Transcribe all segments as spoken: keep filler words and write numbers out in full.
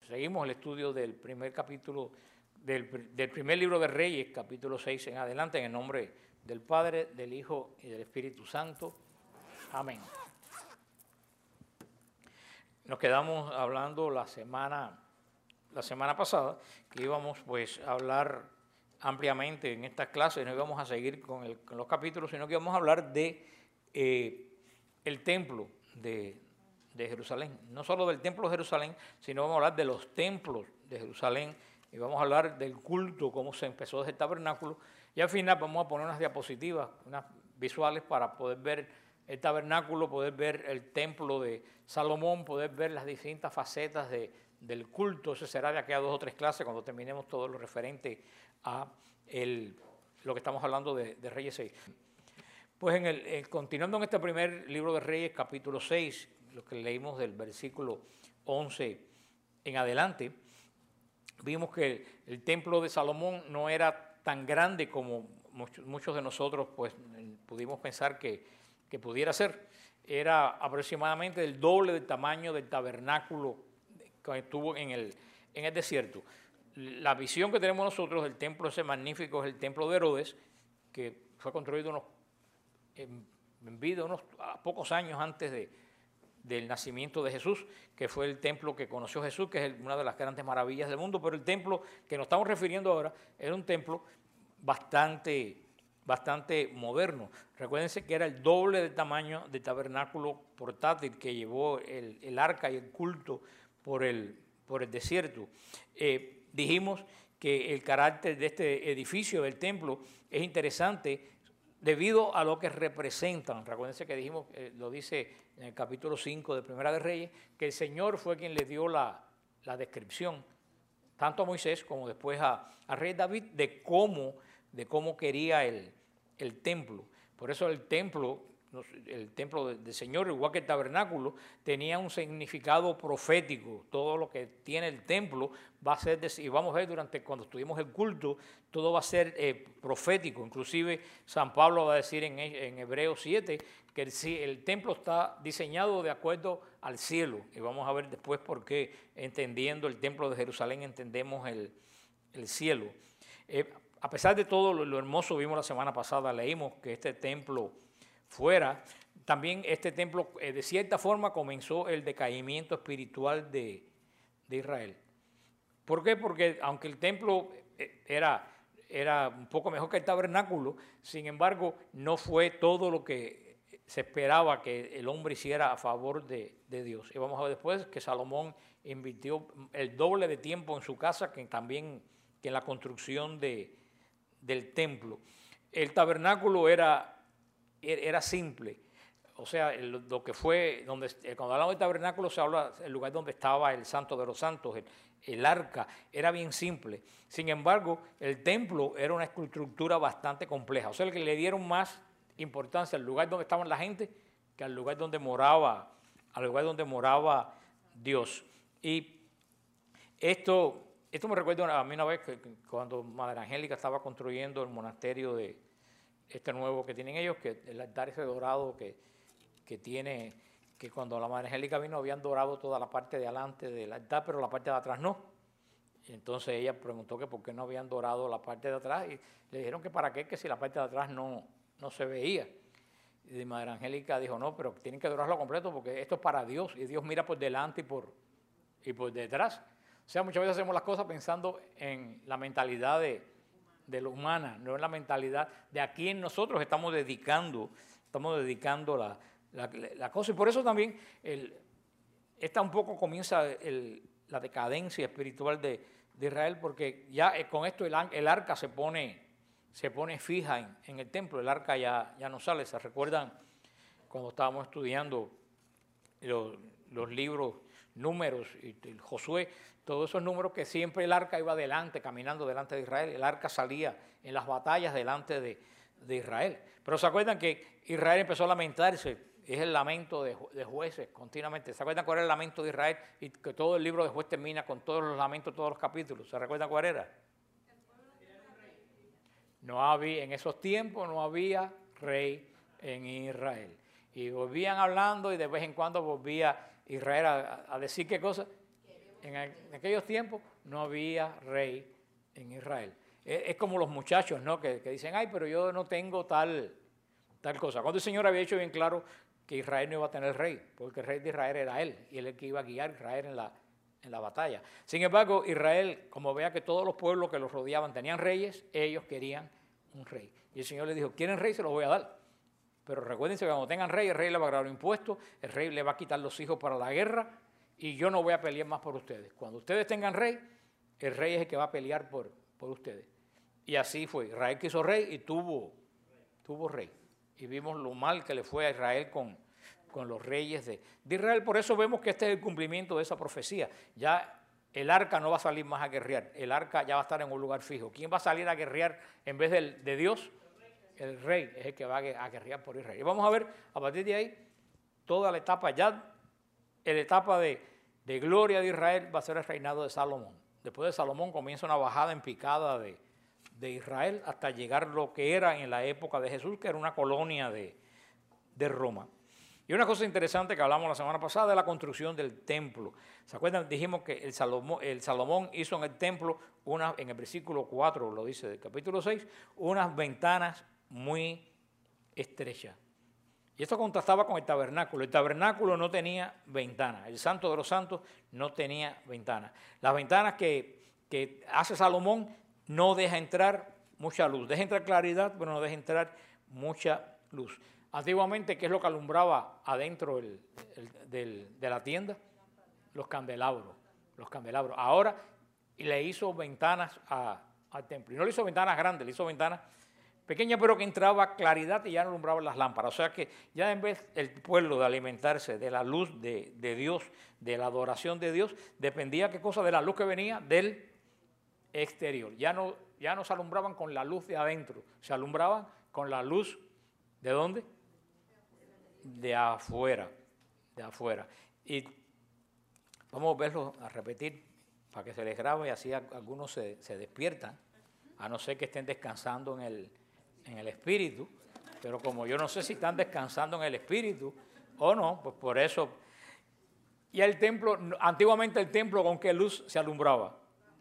seguimos el estudio del primer capítulo, del, del primer libro de Reyes, capítulo seis en adelante, en el nombre del Padre, del Hijo y del Espíritu Santo. Amén. Nos quedamos hablando la semana, la semana pasada, que íbamos pues a hablar ampliamente en estas clases, no íbamos a seguir con, el, con los capítulos, sino que íbamos a hablar de eh, el templo de, de Jerusalén. No solo del templo de Jerusalén, sino vamos a hablar de los templos de Jerusalén, y vamos a hablar del culto, cómo se empezó desde el tabernáculo, y al final vamos a poner unas diapositivas, unas visuales para poder ver el tabernáculo, poder ver el templo de Salomón, poder ver las distintas facetas de, del culto. Eso será de aquí a dos o tres clases cuando terminemos todo lo referente a el, lo que estamos hablando de, de Reyes seis. Pues en el, el, continuando en este primer libro de Reyes, capítulo seis, lo que leímos del versículo once en adelante, vimos que el, el templo de Salomón no era tan grande como muchos, muchos de nosotros pues, pudimos pensar que, que pudiera ser. Era aproximadamente el doble del tamaño del tabernáculo que estuvo en el, en el desierto. La visión que tenemos nosotros del templo ese magnífico es el templo de Herodes, que fue construido unos, en, en vida unos a pocos años antes de, del nacimiento de Jesús, que fue el templo que conoció Jesús, que es una de las grandes maravillas del mundo, pero el templo que nos estamos refiriendo ahora era un templo bastante, bastante moderno. Recuérdense que era el doble del tamaño del tabernáculo portátil que llevó el, el arca y el culto por el, por el desierto. Eh, dijimos que el carácter de este edificio, del templo, es interesante debido a lo que representan. Recuérdense que dijimos, eh, lo dice en el capítulo cinco de Primera de Reyes, que el Señor fue quien le dio la, la descripción, tanto a Moisés como después a, a Rey David, de cómo, de cómo quería el, el templo. Por eso el templo, el templo del Señor, igual que el tabernáculo, tenía un significado profético. Todo lo que tiene el templo va a ser, y vamos a ver durante cuando estuvimos el culto, todo va a ser eh, profético. Inclusive San Pablo va a decir en, en Hebreos siete que el, el templo está diseñado de acuerdo al cielo. Y vamos a ver después por qué, entendiendo el templo de Jerusalén, entendemos el, el cielo. Eh, a pesar de todo lo, lo hermoso, vimos la semana pasada, leímos que este templo fuera, también este templo eh, de cierta forma comenzó el decaimiento espiritual de, de Israel. ¿Por qué? Porque aunque el templo era, era un poco mejor que el tabernáculo, sin embargo no fue todo lo que se esperaba que el hombre hiciera a favor de, de Dios. Y vamos a ver después que Salomón invirtió el doble de tiempo en su casa que también que en la construcción de, del templo. El tabernáculo era era simple, o sea, lo que fue, donde, cuando hablamos de tabernáculo se habla del lugar donde estaba el Santo de los Santos, el, el arca, era bien simple. Sin embargo, el templo era una estructura bastante compleja, o sea, que le dieron más importancia al lugar donde estaba la gente que al lugar donde moraba, al lugar donde moraba Dios. Y esto, esto me recuerda a mí una vez que cuando Madre Angélica estaba construyendo el monasterio de este nuevo que tienen ellos, que el altar ese dorado que, que tiene, que cuando la Madre Angélica vino habían dorado toda la parte de adelante del altar, pero la parte de atrás no. Y entonces ella preguntó que por qué no habían dorado la parte de atrás y le dijeron que para qué, que si la parte de atrás no, no se veía. Y Madre Angélica dijo, no, pero tienen que dorarlo completo porque esto es para Dios y Dios mira por delante y por, y por detrás. O sea, muchas veces hacemos las cosas pensando en la mentalidad de de lo humana, no es la mentalidad de a quién nosotros estamos dedicando, estamos dedicando la, la, la cosa. Y por eso también el, esta un poco comienza el, la decadencia espiritual de, de Israel, porque ya con esto el, el arca se pone, se pone fija en, en el templo, el arca ya, ya no sale. ¿Se recuerdan cuando estábamos estudiando los, los libros, números, y el Josué? Todos esos números que siempre el arca iba adelante, caminando delante de Israel. El arca salía en las batallas delante de, de Israel. Pero ¿se acuerdan que Israel empezó a lamentarse? Es el lamento de, de jueces continuamente. ¿Se acuerdan cuál era el lamento de Israel? Y que todo el libro de Juez termina con todos los lamentos, todos los capítulos. ¿Se recuerdan cuál era? No había, en esos tiempos no había rey en Israel. Y volvían hablando y de vez en cuando volvía Israel a, a decir qué cosa. En, en aquellos tiempos no había rey en Israel. Es, es como los muchachos, ¿no? Que, que dicen, ay, pero yo no tengo tal, tal cosa. Cuando el Señor había hecho bien claro que Israel no iba a tener rey, porque el rey de Israel era él, y él el que iba a guiar a Israel en la, en la batalla. Sin embargo, Israel, como vea que todos los pueblos que los rodeaban tenían reyes, ellos querían un rey. Y el Señor les dijo, ¿quieren rey? Se los voy a dar. Pero recuérdense que cuando tengan rey, el rey le va a grabar impuestos, el rey le va a quitar los hijos para la guerra, y yo no voy a pelear más por ustedes. Cuando ustedes tengan rey, el rey es el que va a pelear por, por ustedes. Y así fue. Israel quiso rey y tuvo, tuvo rey. Y vimos lo mal que le fue a Israel con, con los reyes de, de Israel. Por eso vemos que este es el cumplimiento de esa profecía. Ya el arca no va a salir más a guerrear. El arca ya va a estar en un lugar fijo. ¿Quién va a salir a guerrear en vez de, de Dios? El rey es el que va a guerrear por Israel. Y vamos a ver a partir de ahí toda la etapa, ya la etapa de, de gloria de Israel va a ser el reinado de Salomón. Después de Salomón comienza una bajada en picada de, de Israel hasta llegar lo que era en la época de Jesús, que era una colonia de, de Roma. Y una cosa interesante que hablamos la semana pasada es la construcción del templo. ¿Se acuerdan? Dijimos que el Salomón, el Salomón hizo en el templo, una, en el versículo cuatro, lo dice del capítulo seis, unas ventanas muy estrechas. Y esto contrastaba con el tabernáculo. El tabernáculo no tenía ventanas. El santo de los santos no tenía ventanas. Las ventanas que, que hace Salomón no deja entrar mucha luz. Deja entrar claridad, pero no deja entrar mucha luz. Antiguamente, ¿qué es lo que alumbraba adentro el, el, del, de la tienda? Los candelabros. Los candelabros. Ahora le hizo ventanas a, al templo. Y no le hizo ventanas grandes, le hizo ventanas pequeña, pero que entraba claridad y ya no alumbraban las lámparas. O sea que ya en vez el pueblo de alimentarse de la luz de, de Dios, de la adoración de Dios, dependía qué cosa de la luz que venía del exterior. Ya no, ya no se alumbraban con la luz de adentro, se alumbraban con la luz ¿de dónde? De afuera, de afuera. Y vamos a verlo, a repetir, para que se les grabe y así algunos se, se despiertan, a no ser que estén descansando en el en el espíritu, pero como yo no sé si están descansando en el espíritu o no, pues por eso. Y el templo, antiguamente el templo, ¿con qué luz se alumbraba?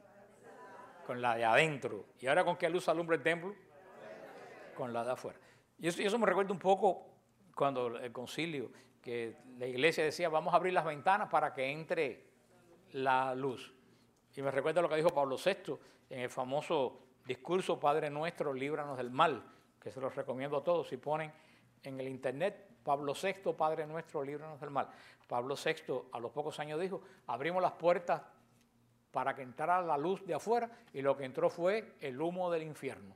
Con la de adentro. ¿Y ahora con qué luz se alumbra el templo? Con la de afuera. Y eso, y eso me recuerda un poco cuando el concilio, que la iglesia decía, vamos a abrir las ventanas para que entre la luz. Y me recuerda lo que dijo Pablo sexto en el famoso discurso Padre Nuestro, líbranos del mal, que se los recomiendo a todos. Si ponen en el internet Pablo sexto, Padre Nuestro, líbranos del mal. Pablo sexto a los pocos años dijo, abrimos las puertas para que entrara la luz de afuera y lo que entró fue el humo del infierno.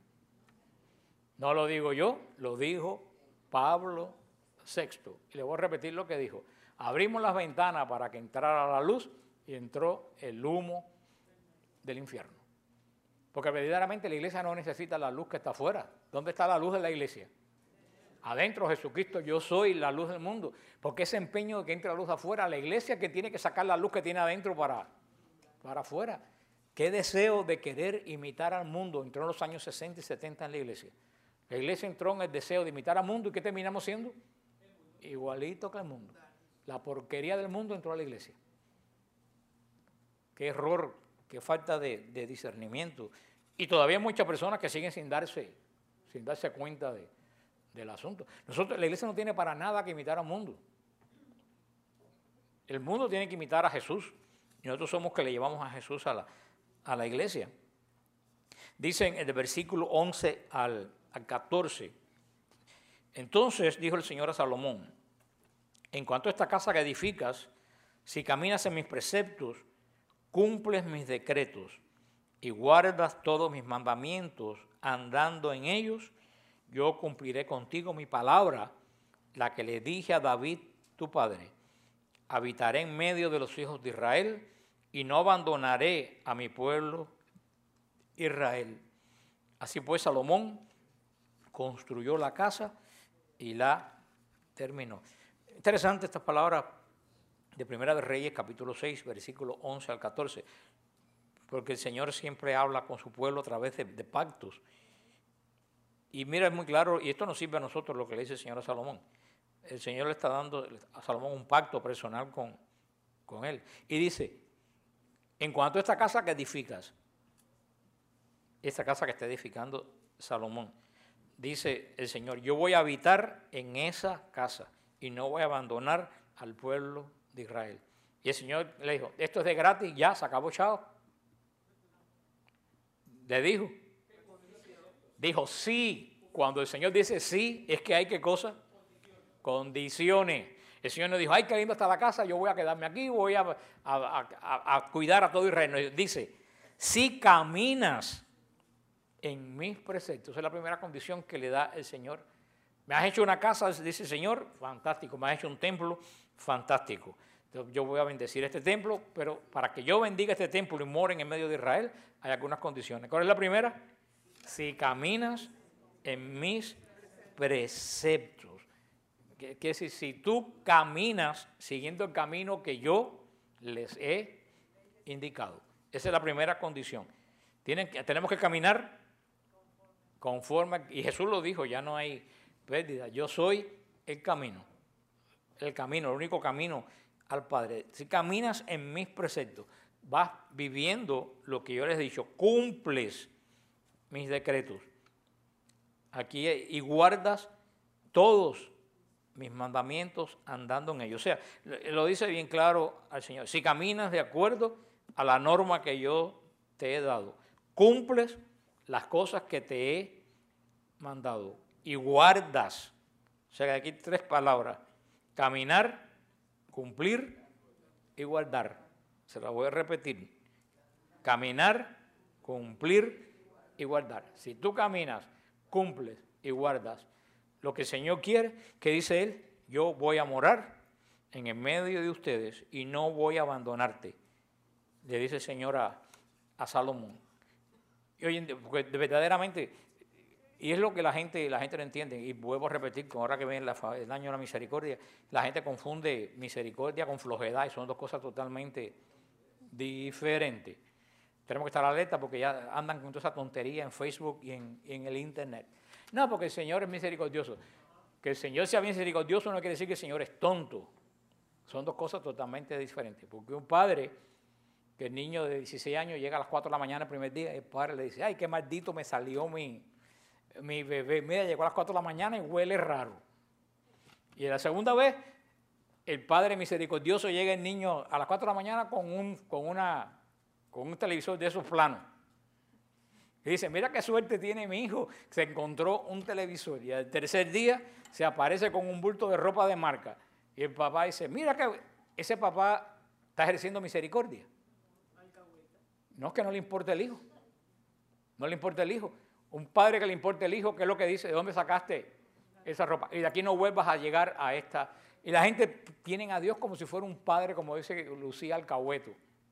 No lo digo yo, lo dijo Pablo sexto. Y le voy a repetir lo que dijo. Abrimos las ventanas para que entrara la luz y entró el humo del infierno. Porque verdaderamente la iglesia no necesita la luz que está afuera. ¿Dónde está la luz de la iglesia? Adentro, Jesucristo, yo soy la luz del mundo. Porque ese empeño de que entre la luz afuera, la iglesia que tiene que sacar la luz que tiene adentro para, para afuera. Qué deseo de querer imitar al mundo entró en los años sesenta y setenta en la iglesia. La iglesia entró en el deseo de imitar al mundo y ¿qué terminamos siendo? Igualito que el mundo. La porquería del mundo entró a la iglesia. Qué error. Qué falta de, de discernimiento. Y todavía hay muchas personas que siguen sin darse, sin darse cuenta de, del asunto. Nosotros, la iglesia no tiene para nada que imitar al mundo. El mundo tiene que imitar a Jesús. Y nosotros somos que le llevamos a Jesús a la, a la iglesia. Dicen en el versículo once al, al catorce. Entonces dijo el Señor a Salomón, en cuanto a esta casa que edificas, si caminas en mis preceptos, cumples mis decretos y guardas todos mis mandamientos andando en ellos, yo cumpliré contigo mi palabra, la que le dije a David, tu padre. Habitaré en medio de los hijos de Israel y no abandonaré a mi pueblo Israel. Así pues, Salomón construyó la casa y la terminó. Interesante estas palabras de Primera de Reyes, capítulo seis, versículo once al catorce, porque el Señor siempre habla con su pueblo a través de, de pactos. Y mira, es muy claro, y esto nos sirve a nosotros lo que le dice el Señor a Salomón. El Señor le está dando a Salomón un pacto personal con, con él. Y dice, En cuanto a esta casa que edificas, esta casa que está edificando Salomón, dice el Señor, yo voy a habitar en esa casa y no voy a abandonar al pueblo de Israel. Y el Señor le dijo, esto es de gratis, ya, se acabó, chao. Le dijo, dijo sí. Cuando el Señor dice sí, es que hay qué cosa, condiciones. El Señor no dijo, ay, qué lindo está la casa, yo voy a quedarme aquí, voy a, a, a, a cuidar a todo Israel. Dice, si caminas en mis preceptos, esa es la primera condición que le da el Señor. Me has hecho una casa, dice el Señor, fantástico. Me has hecho un templo, fantástico. Entonces, yo voy a bendecir este templo, pero para que yo bendiga este templo y moren en medio de Israel, hay algunas condiciones. ¿Cuál es la primera? Si caminas en mis preceptos. Que, que si, si tú caminas siguiendo el camino que yo les he indicado. Esa es la primera condición. Tienen que, tenemos que caminar conforme, y Jesús lo dijo, ya no hay pérdida. Yo soy el camino. El camino, el único camino al Padre. Si caminas en mis preceptos, vas viviendo lo que yo les he dicho, cumples mis decretos. Aquí y guardas todos mis mandamientos andando en ellos. O sea, lo dice bien claro al Señor. Si caminas de acuerdo a la norma que yo te he dado, cumples las cosas que te he mandado y guardas. O sea, aquí tres palabras. Caminar, cumplir y guardar. Se la voy a repetir. Caminar, cumplir y guardar. Si tú caminas, cumples y guardas lo que el Señor quiere, que dice Él, yo voy a morar en el medio de ustedes y no voy a abandonarte. Le dice el Señor a, a Salomón. Y hoy en día, porque verdaderamente, y es lo que la gente, la gente no entiende, y vuelvo a repetir, que ahora que viene la, el año de la misericordia, la gente confunde misericordia con flojedad y son dos cosas totalmente diferentes. Tenemos que estar alerta porque ya andan con toda esa tontería en Facebook y en, y en el Internet. No, porque el Señor es misericordioso. Que el Señor sea misericordioso no quiere decir que el Señor es tonto. Son dos cosas totalmente diferentes. Porque un padre, que el niño de dieciséis años llega a las cuatro de la mañana el primer día, el padre le dice, ay, qué maldito me salió mi, mi bebé. Mira, llegó a las cuatro de la mañana y huele raro. Y la segunda vez, el padre misericordioso llega el niño a las cuatro de la mañana con un, con una... con un televisor de esos planos. Y dice, mira qué suerte tiene mi hijo, se encontró un televisor. Y al tercer día se aparece con un bulto de ropa de marca. Y el papá dice, mira que ese papá está ejerciendo misericordia. No es que no le importe el hijo. No le importa el hijo. Un padre que le importa el hijo, ¿qué es lo que dice? ¿De dónde sacaste esa ropa? Y de aquí no vuelvas a llegar a esta. Y la gente tiene a Dios como si fuera un padre, como dice Lucía Alcahueto.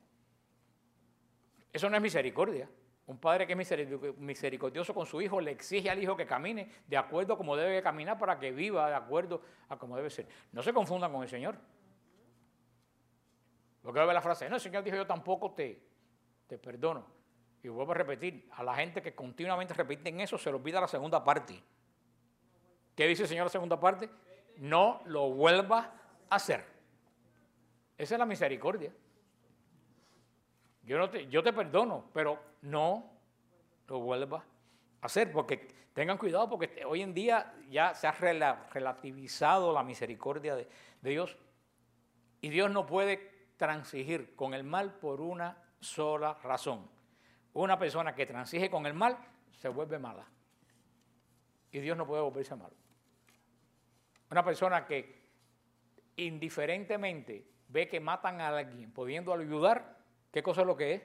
Eso no es misericordia. Un padre que es misericordioso con su hijo le exige al hijo que camine de acuerdo a como debe caminar para que viva de acuerdo a como debe ser. No se confundan con el Señor. Lo que ve la frase, no, el Señor dijo, yo tampoco te, te perdono. Y vuelvo a repetir, a la gente que continuamente repiten eso se le olvida la segunda parte. ¿Qué dice el Señor la segunda parte? No lo vuelvas a hacer. Esa es la misericordia. Yo, no te, yo te perdono, pero no lo vuelvas a hacer, porque tengan cuidado, porque hoy en día ya se ha relativizado la misericordia de, de Dios, y Dios no puede transigir con el mal por una sola razón. Una persona que transige con el mal se vuelve mala, y Dios no puede volverse malo. Una persona que indiferentemente ve que matan a alguien pudiendo ayudar, ¿qué cosa es lo que es?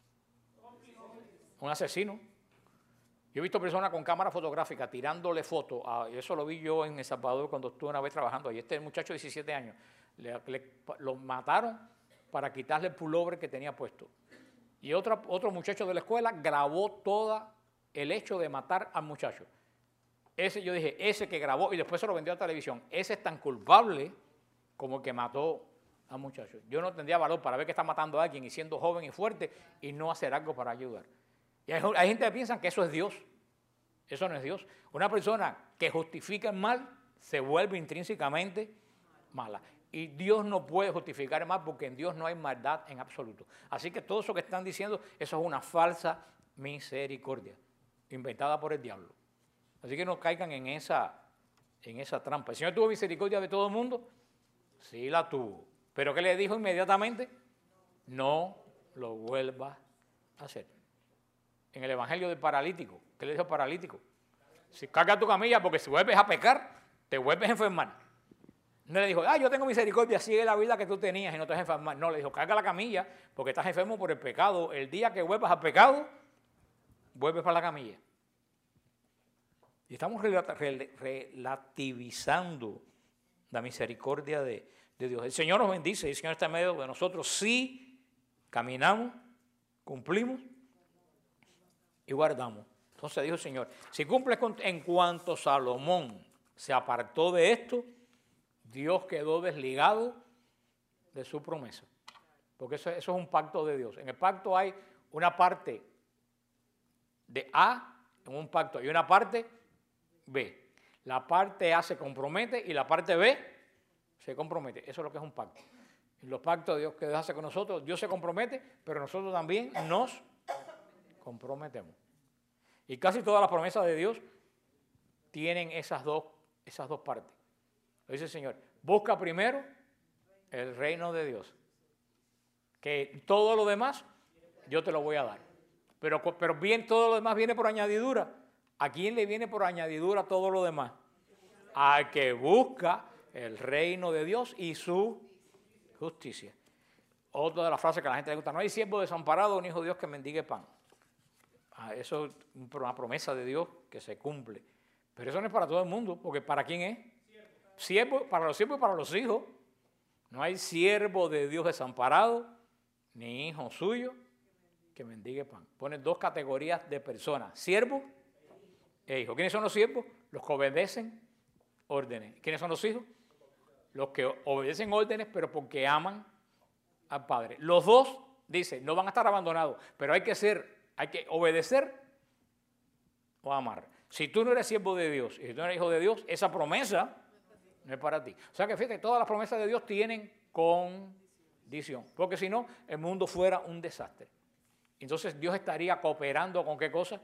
Un asesino. Yo he visto personas con cámara fotográfica tirándole fotos. A, eso lo vi yo en El Salvador cuando estuve una vez trabajando. Y este muchacho de diecisiete años, le, le, lo mataron para quitarle el pullover que tenía puesto. Y otro, otro muchacho de la escuela grabó todo el hecho de matar al muchacho. Ese, yo dije, ese que grabó y después se lo vendió a la televisión, ese es tan culpable como el que mató a muchachos. Yo no tendría valor para ver que está matando a alguien y siendo joven y fuerte y no hacer algo para ayudar. Y hay, hay gente que piensa que eso es Dios. Eso no es Dios. Una persona que justifica el mal se vuelve intrínsecamente mala. Y Dios no puede justificar el mal porque en Dios no hay maldad en absoluto. Así que todo eso que están diciendo, eso es una falsa misericordia, inventada por el diablo. Así que no caigan en esa, en esa trampa. ¿El Señor tuvo misericordia de todo el mundo? Sí la tuvo. ¿Pero qué le dijo inmediatamente? No lo vuelvas a hacer. En el Evangelio del paralítico, ¿qué le dijo al paralítico? Si carga tu camilla porque si vuelves a pecar, te vuelves a enfermar. No le dijo, ah, yo tengo misericordia, sigue la vida que tú tenías y no te vas a enfermar. No, le dijo, carga la camilla porque estás enfermo por el pecado. El día que vuelvas al pecado, vuelves para la camilla. Y estamos relativizando la misericordia de, de Dios. El Señor nos bendice, el Señor está en medio de nosotros. Sí, caminamos, cumplimos y guardamos. Entonces dijo el Señor, si cumples con, en cuanto Salomón se apartó de esto, Dios quedó desligado de su promesa. Porque eso, eso es un pacto de Dios. En el pacto hay una parte de A, en un pacto hay una parte B. La parte A se compromete y la parte B se compromete. Eso es lo que es un pacto. En los pactos de Dios que Dios hace con nosotros, Dios se compromete, pero nosotros también nos comprometemos. Y casi todas las promesas de Dios tienen esas dos, esas dos partes. Lo dice el Señor, busca primero el reino de Dios, que todo lo demás yo te lo voy a dar. Pero, pero bien, todo lo demás viene por añadidura. ¿A quién le viene por añadidura todo lo demás? Al que busca el reino de Dios y su justicia. Otra de las frases que a la gente le gusta, no hay siervo desamparado ni hijo de Dios que mendigue pan. Ah, eso es una promesa de Dios que se cumple. Pero eso no es para todo el mundo, porque ¿para quién es? Siervo, para los siervos y para los hijos. No hay siervo de Dios desamparado, ni hijo suyo que mendigue pan. Pone dos categorías de personas, siervo e hijo. ¿Quiénes son los siervos? Los que obedecen órdenes. ¿Quiénes son los hijos? Los que obedecen órdenes, pero porque aman al Padre. Los dos, dice, no van a estar abandonados, pero hay que ser, hay que obedecer o amar. Si tú no eres siervo de Dios y si tú no eres hijo de Dios, esa promesa no es para ti. O sea que fíjate, todas las promesas de Dios tienen condición, porque si no, el mundo fuera un desastre. Entonces Dios estaría cooperando con ¿qué cosa?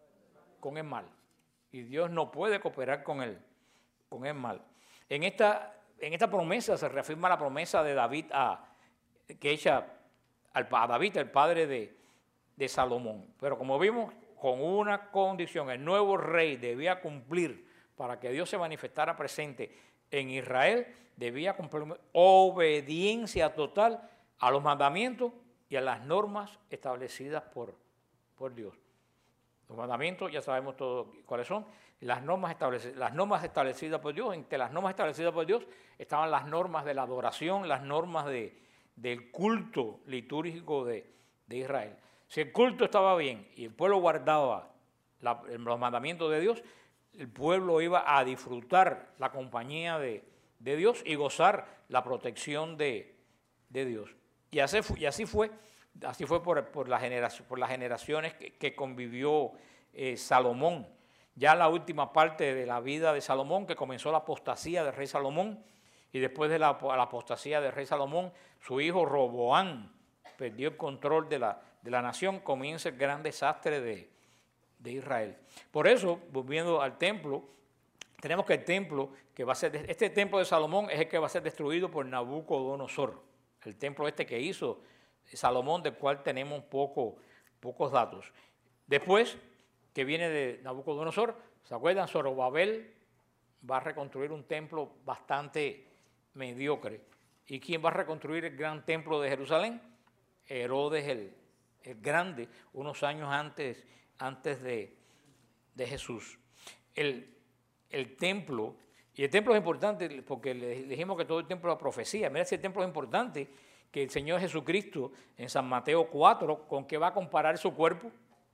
Con el mal. Y Dios no puede cooperar con el, con el mal. En esta, en esta promesa se reafirma la promesa de David a, que echa al, a David, el padre de, de Salomón. Pero como vimos, con una condición, el nuevo rey debía cumplir para que Dios se manifestara presente en Israel, debía cumplir obediencia total a los mandamientos y a las normas establecidas por, por Dios. Los mandamientos ya sabemos todos cuáles son. Las normas, establecidas, las normas establecidas por Dios, entre las normas establecidas por Dios estaban las normas de la adoración, las normas de, del culto litúrgico de, de Israel. Si el culto estaba bien y el pueblo guardaba la, los mandamientos de Dios, el pueblo iba a disfrutar la compañía de, de Dios y gozar la protección de, de Dios. Y así, y así fue, así fue por, por, la generación, por las generaciones que, que convivió eh, Salomón. Ya la última parte de la vida de Salomón, que comenzó la apostasía del rey Salomón, y después de la, la apostasía del rey Salomón, su hijo Roboán perdió el control de la, de la nación, comienza el gran desastre de, de Israel. Por eso, volviendo al templo, tenemos que el templo, que va a ser, este templo de Salomón es el que va a ser destruido por Nabucodonosor, el templo este que hizo Salomón, del cual tenemos poco, pocos datos. Después, que viene de Nabucodonosor, ¿se acuerdan? Zorobabel va a reconstruir un templo bastante mediocre. ¿Y quién va a reconstruir el gran templo de Jerusalén? Herodes el, el Grande, unos años antes, antes de, de Jesús. El, el templo, y el templo es importante porque le dijimos que todo el templo es profecía. Mira si el templo es importante, que el Señor Jesucristo en San Mateo cuatro, ¿con qué va a comparar su cuerpo?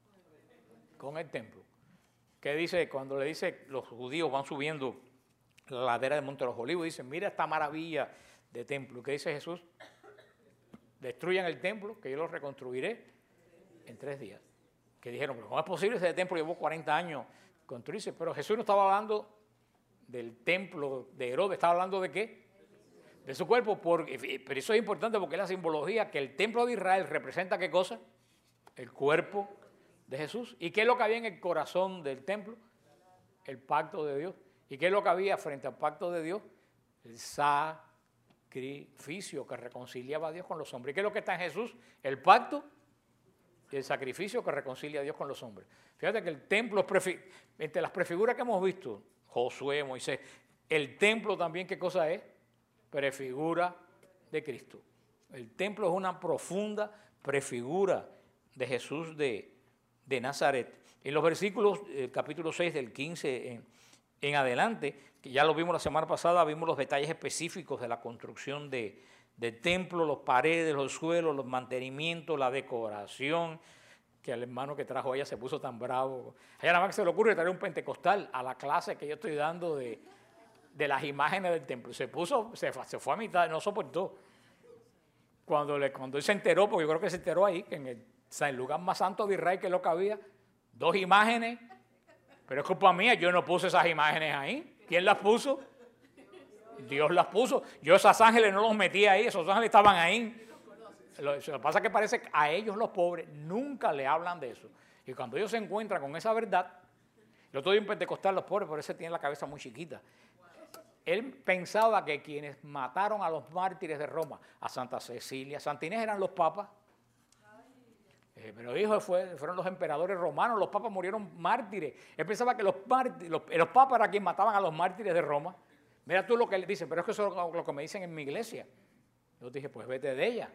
Con el templo. ¿Qué dice? Cuando le dice, los judíos van subiendo la ladera del Monte de los Olivos, dicen, mira esta maravilla de templo. ¿Qué dice Jesús? Destruyan el templo, que yo lo reconstruiré en tres días. Que dijeron, pero ¿cómo es posible? Ese templo llevó cuarenta años construirse. Pero Jesús no estaba hablando del templo de Herodes, estaba hablando de qué? De su cuerpo, porque, pero eso es importante porque es la simbología que el templo de Israel representa ¿qué cosa? El cuerpo de Jesús. ¿Y qué es lo que había en el corazón del templo? El pacto de Dios. ¿Y qué es lo que había frente al pacto de Dios? El sacrificio que reconciliaba a Dios con los hombres. ¿Y qué es lo que está en Jesús? El pacto y el sacrificio que reconcilia a Dios con los hombres. Fíjate que el templo, entre las prefiguras que hemos visto, Josué, Moisés, el templo también, ¿qué cosa es? Prefigura de Cristo. El templo es una profunda prefigura de Jesús de, de Nazaret. En los versículos, el capítulo seis del quince en, en adelante, que ya lo vimos la semana pasada, vimos los detalles específicos de la construcción de, del templo, los paredes, los suelos, los mantenimientos, la decoración, que el hermano que trajo ella se puso tan bravo. A ella nada más que se le ocurre traer un pentecostal a la clase que yo estoy dando de, de las imágenes del templo. Se puso, se, se fue a mitad, no soportó. Cuando, le, cuando él se enteró, porque yo creo que se enteró ahí, que en el, el lugar más santo de Israel, que es lo que había, dos imágenes, pero es culpa mía, yo no puse esas imágenes ahí. ¿Quién las puso? Dios las puso. Yo esos ángeles no los metí ahí, esos ángeles estaban ahí. Lo, lo que pasa es que parece que a ellos los pobres nunca le hablan de eso. Y cuando ellos se encuentran con esa verdad, el otro día un pentecostal, los pobres, por eso tienen la cabeza muy chiquita. Él pensaba que quienes mataron a los mártires de Roma, a Santa Cecilia, Santa Inés eran los papas. Eh, pero dijo, fue, fueron los emperadores romanos, los papas murieron mártires. Él pensaba que los, mártires, los, los papas eran quienes mataban a los mártires de Roma. Mira tú lo que él dice, pero es que eso es lo, lo que me dicen en mi iglesia. Yo dije, pues vete de ella.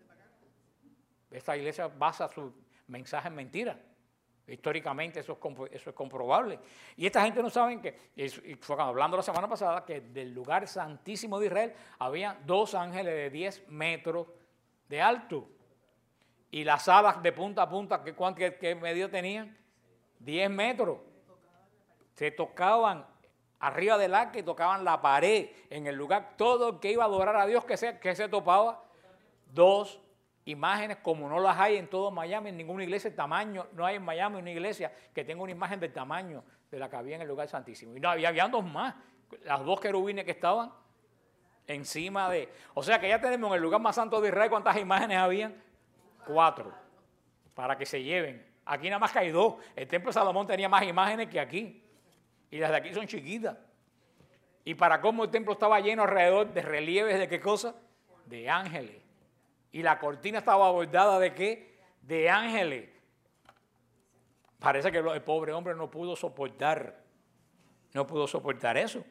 Esta iglesia basa su mensaje en mentiras. Históricamente eso es, eso es comprobable. Y esta gente no sabe que, y fue hablando la semana pasada, que del lugar santísimo de Israel había dos ángeles de diez metros de alto. Y las alas de punta a punta, ¿qué, qué, qué medio tenían? diez metros. Se tocaban arriba del arca y tocaban la pared en el lugar. Todo el que iba a adorar a Dios, que se, que se topaba, dos imágenes como no las hay en todo Miami, en ninguna iglesia de tamaño. No hay en Miami una iglesia que tenga una imagen del tamaño de la que había en el lugar santísimo. Y no, había, había dos más. Las dos querubines que estaban encima de... O sea que ya tenemos en el lugar más santo de Israel, ¿cuántas imágenes habían? Cuatro. Para que se lleven. Aquí nada más que hay dos. El templo de Salomón tenía más imágenes que aquí. Y las de aquí son chiquitas. Y para cómo el templo estaba lleno alrededor de relieves de qué cosa? De ángeles. Y la cortina estaba bordada de qué? De ángeles. Parece que el pobre hombre no pudo soportar, no pudo soportar eso.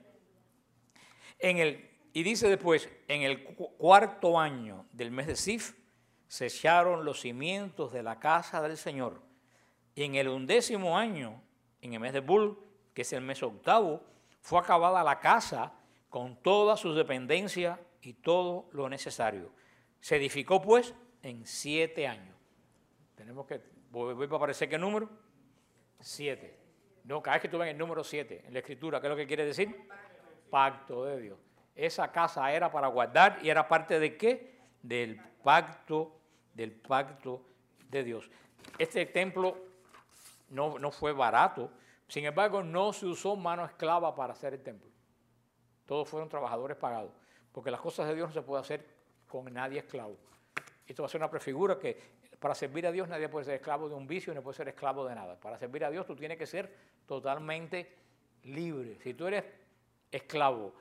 En el, y dice después, en el cuarto año del mes de Sif, se echaron los cimientos de la casa del Señor. Y en el undécimo año, en el mes de Bul, que es el mes octavo, fue acabada la casa con todas sus dependencias y todo lo necesario. Se edificó pues en siete años. Tenemos que, voy a aparecer qué número, siete. No, cada vez que tú ves el número siete en la escritura, ¿qué es lo que quiere decir? Pacto de Dios. Esa casa era para guardar y era parte de qué? Del pacto, del pacto de Dios. Este templo no, no fue barato, sin embargo no se usó mano esclava para hacer el templo. Todos fueron trabajadores pagados, porque las cosas de Dios no se puede hacer con nadie esclavo. Esto va a ser una prefigura que para servir a Dios nadie puede ser esclavo de un vicio, no puede ser esclavo de nada. Para servir a Dios tú tienes que ser totalmente libre. Si tú eres esclavo,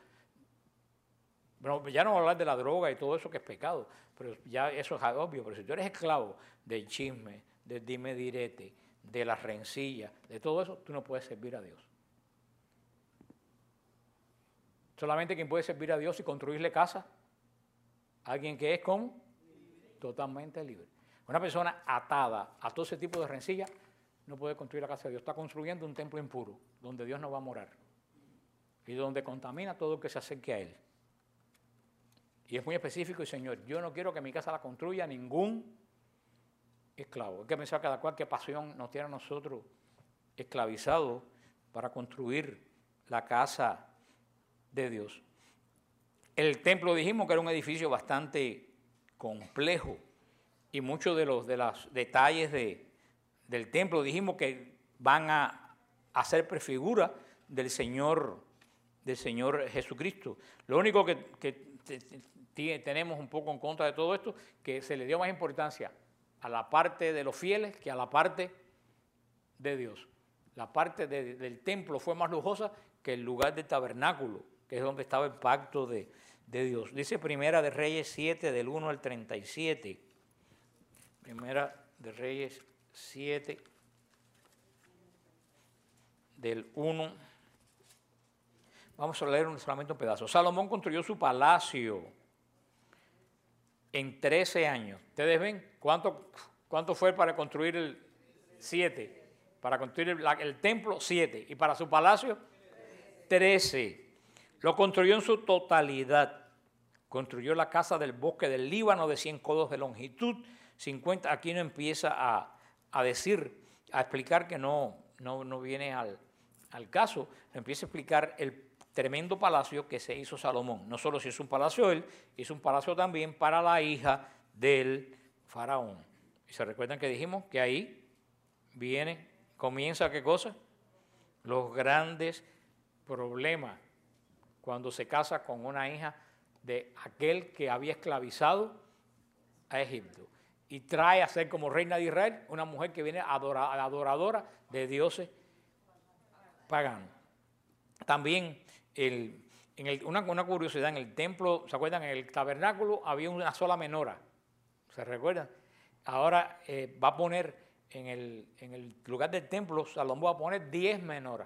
bueno, ya no voy a hablar de la droga y todo eso que es pecado, pero ya eso es obvio, pero si tú eres esclavo del chisme, del dime direte, de la rencilla, de todo eso, tú no puedes servir a Dios. Solamente quien puede servir a Dios y construirle casa, alguien que es como totalmente libre. Una persona atada a todo ese tipo de rencilla no puede construir la casa de Dios. Está construyendo un templo impuro donde Dios no va a morar y donde contamina todo el que se acerque a Él. Y es muy específico y Señor, yo no quiero que mi casa la construya ningún esclavo. Hay que pensar cada cual qué pasión nos tiene a nosotros esclavizados para construir la casa de Dios. El templo dijimos que era un edificio bastante complejo y muchos de los de los detalles de, del templo dijimos que van a hacer prefigura del Señor, del Señor Jesucristo. Lo único que, que tenemos un poco en contra de todo esto, que se le dio más importancia a la parte de los fieles que a la parte de Dios. La parte de, del templo fue más lujosa que el lugar del tabernáculo, que es donde estaba el pacto de, de Dios. Dice Primera de Reyes siete, del uno al treinta y siete. Primera de Reyes siete, del uno. Vamos a leer solamente un pedazo. Salomón construyó su palacio en trece años. ¿Ustedes ven cuánto, cuánto fue para construir el siete? Para construir el, el templo, siete. Y para su palacio, trece. Lo construyó en su totalidad. Construyó la casa del bosque del Líbano de cien codos de longitud, cincuenta. Aquí no empieza a, a decir, a explicar que no, no, no viene al, al caso. Empieza a explicar el tremendo palacio que se hizo Salomón. No solo se hizo un palacio él, hizo un palacio también para la hija del faraón. Y se recuerdan que dijimos que ahí viene, comienza ¿qué cosa? Los grandes problemas cuando se casa con una hija de aquel que había esclavizado a Egipto y trae a ser como reina de Israel una mujer que viene adora, adoradora de dioses paganos. También el, en el, una, una curiosidad, en el templo, ¿se acuerdan? En el tabernáculo había una sola menora, ¿se recuerdan? Ahora eh, va a poner en el, en el lugar del templo, Salomón va a poner diez menoras.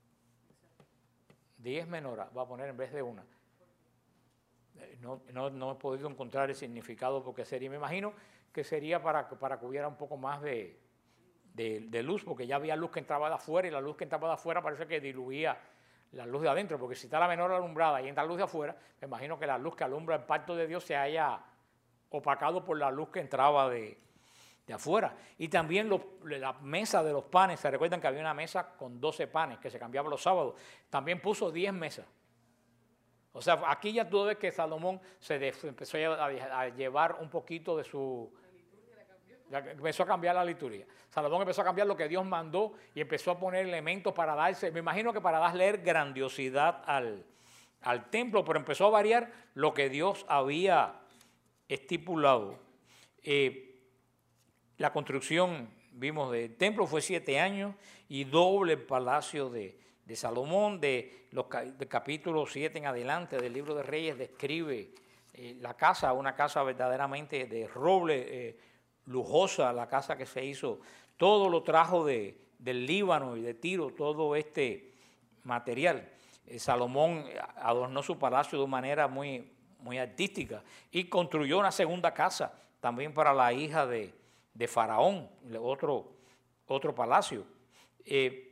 diez menoras va a poner en vez de una. No, no, no he podido encontrar el significado porque sería, me imagino que sería para, para que hubiera un poco más de, de, de luz, porque ya había luz que entraba de afuera y la luz que entraba de afuera parece que diluía la luz de adentro, porque si está la menor alumbrada y entra luz de afuera, me imagino que la luz que alumbra el pacto de Dios se haya opacado por la luz que entraba de, de afuera. Y también los, la mesa de los panes, se recuerdan que había una mesa con doce panes que se cambiaba los sábados, también puso diez mesas. O sea, aquí ya tú ves que Salomón se de, empezó a, a llevar un poquito de su... Empezó a cambiar la liturgia. Salomón empezó a cambiar lo que Dios mandó y empezó a poner elementos para darse, me imagino que para darle grandiosidad al, al templo, pero empezó a variar lo que Dios había estipulado. Eh, la construcción, vimos, del templo fue siete años y doble el palacio de... de Salomón, de los de capítulo siete en adelante del libro de Reyes, describe eh, la casa, una casa verdaderamente de roble, eh, lujosa, la casa que se hizo, todo lo trajo de, del Líbano y de Tiro, todo este material. Eh, Salomón adornó su palacio de manera muy, muy artística y construyó una segunda casa también para la hija de, de Faraón, otro, otro palacio. Eh,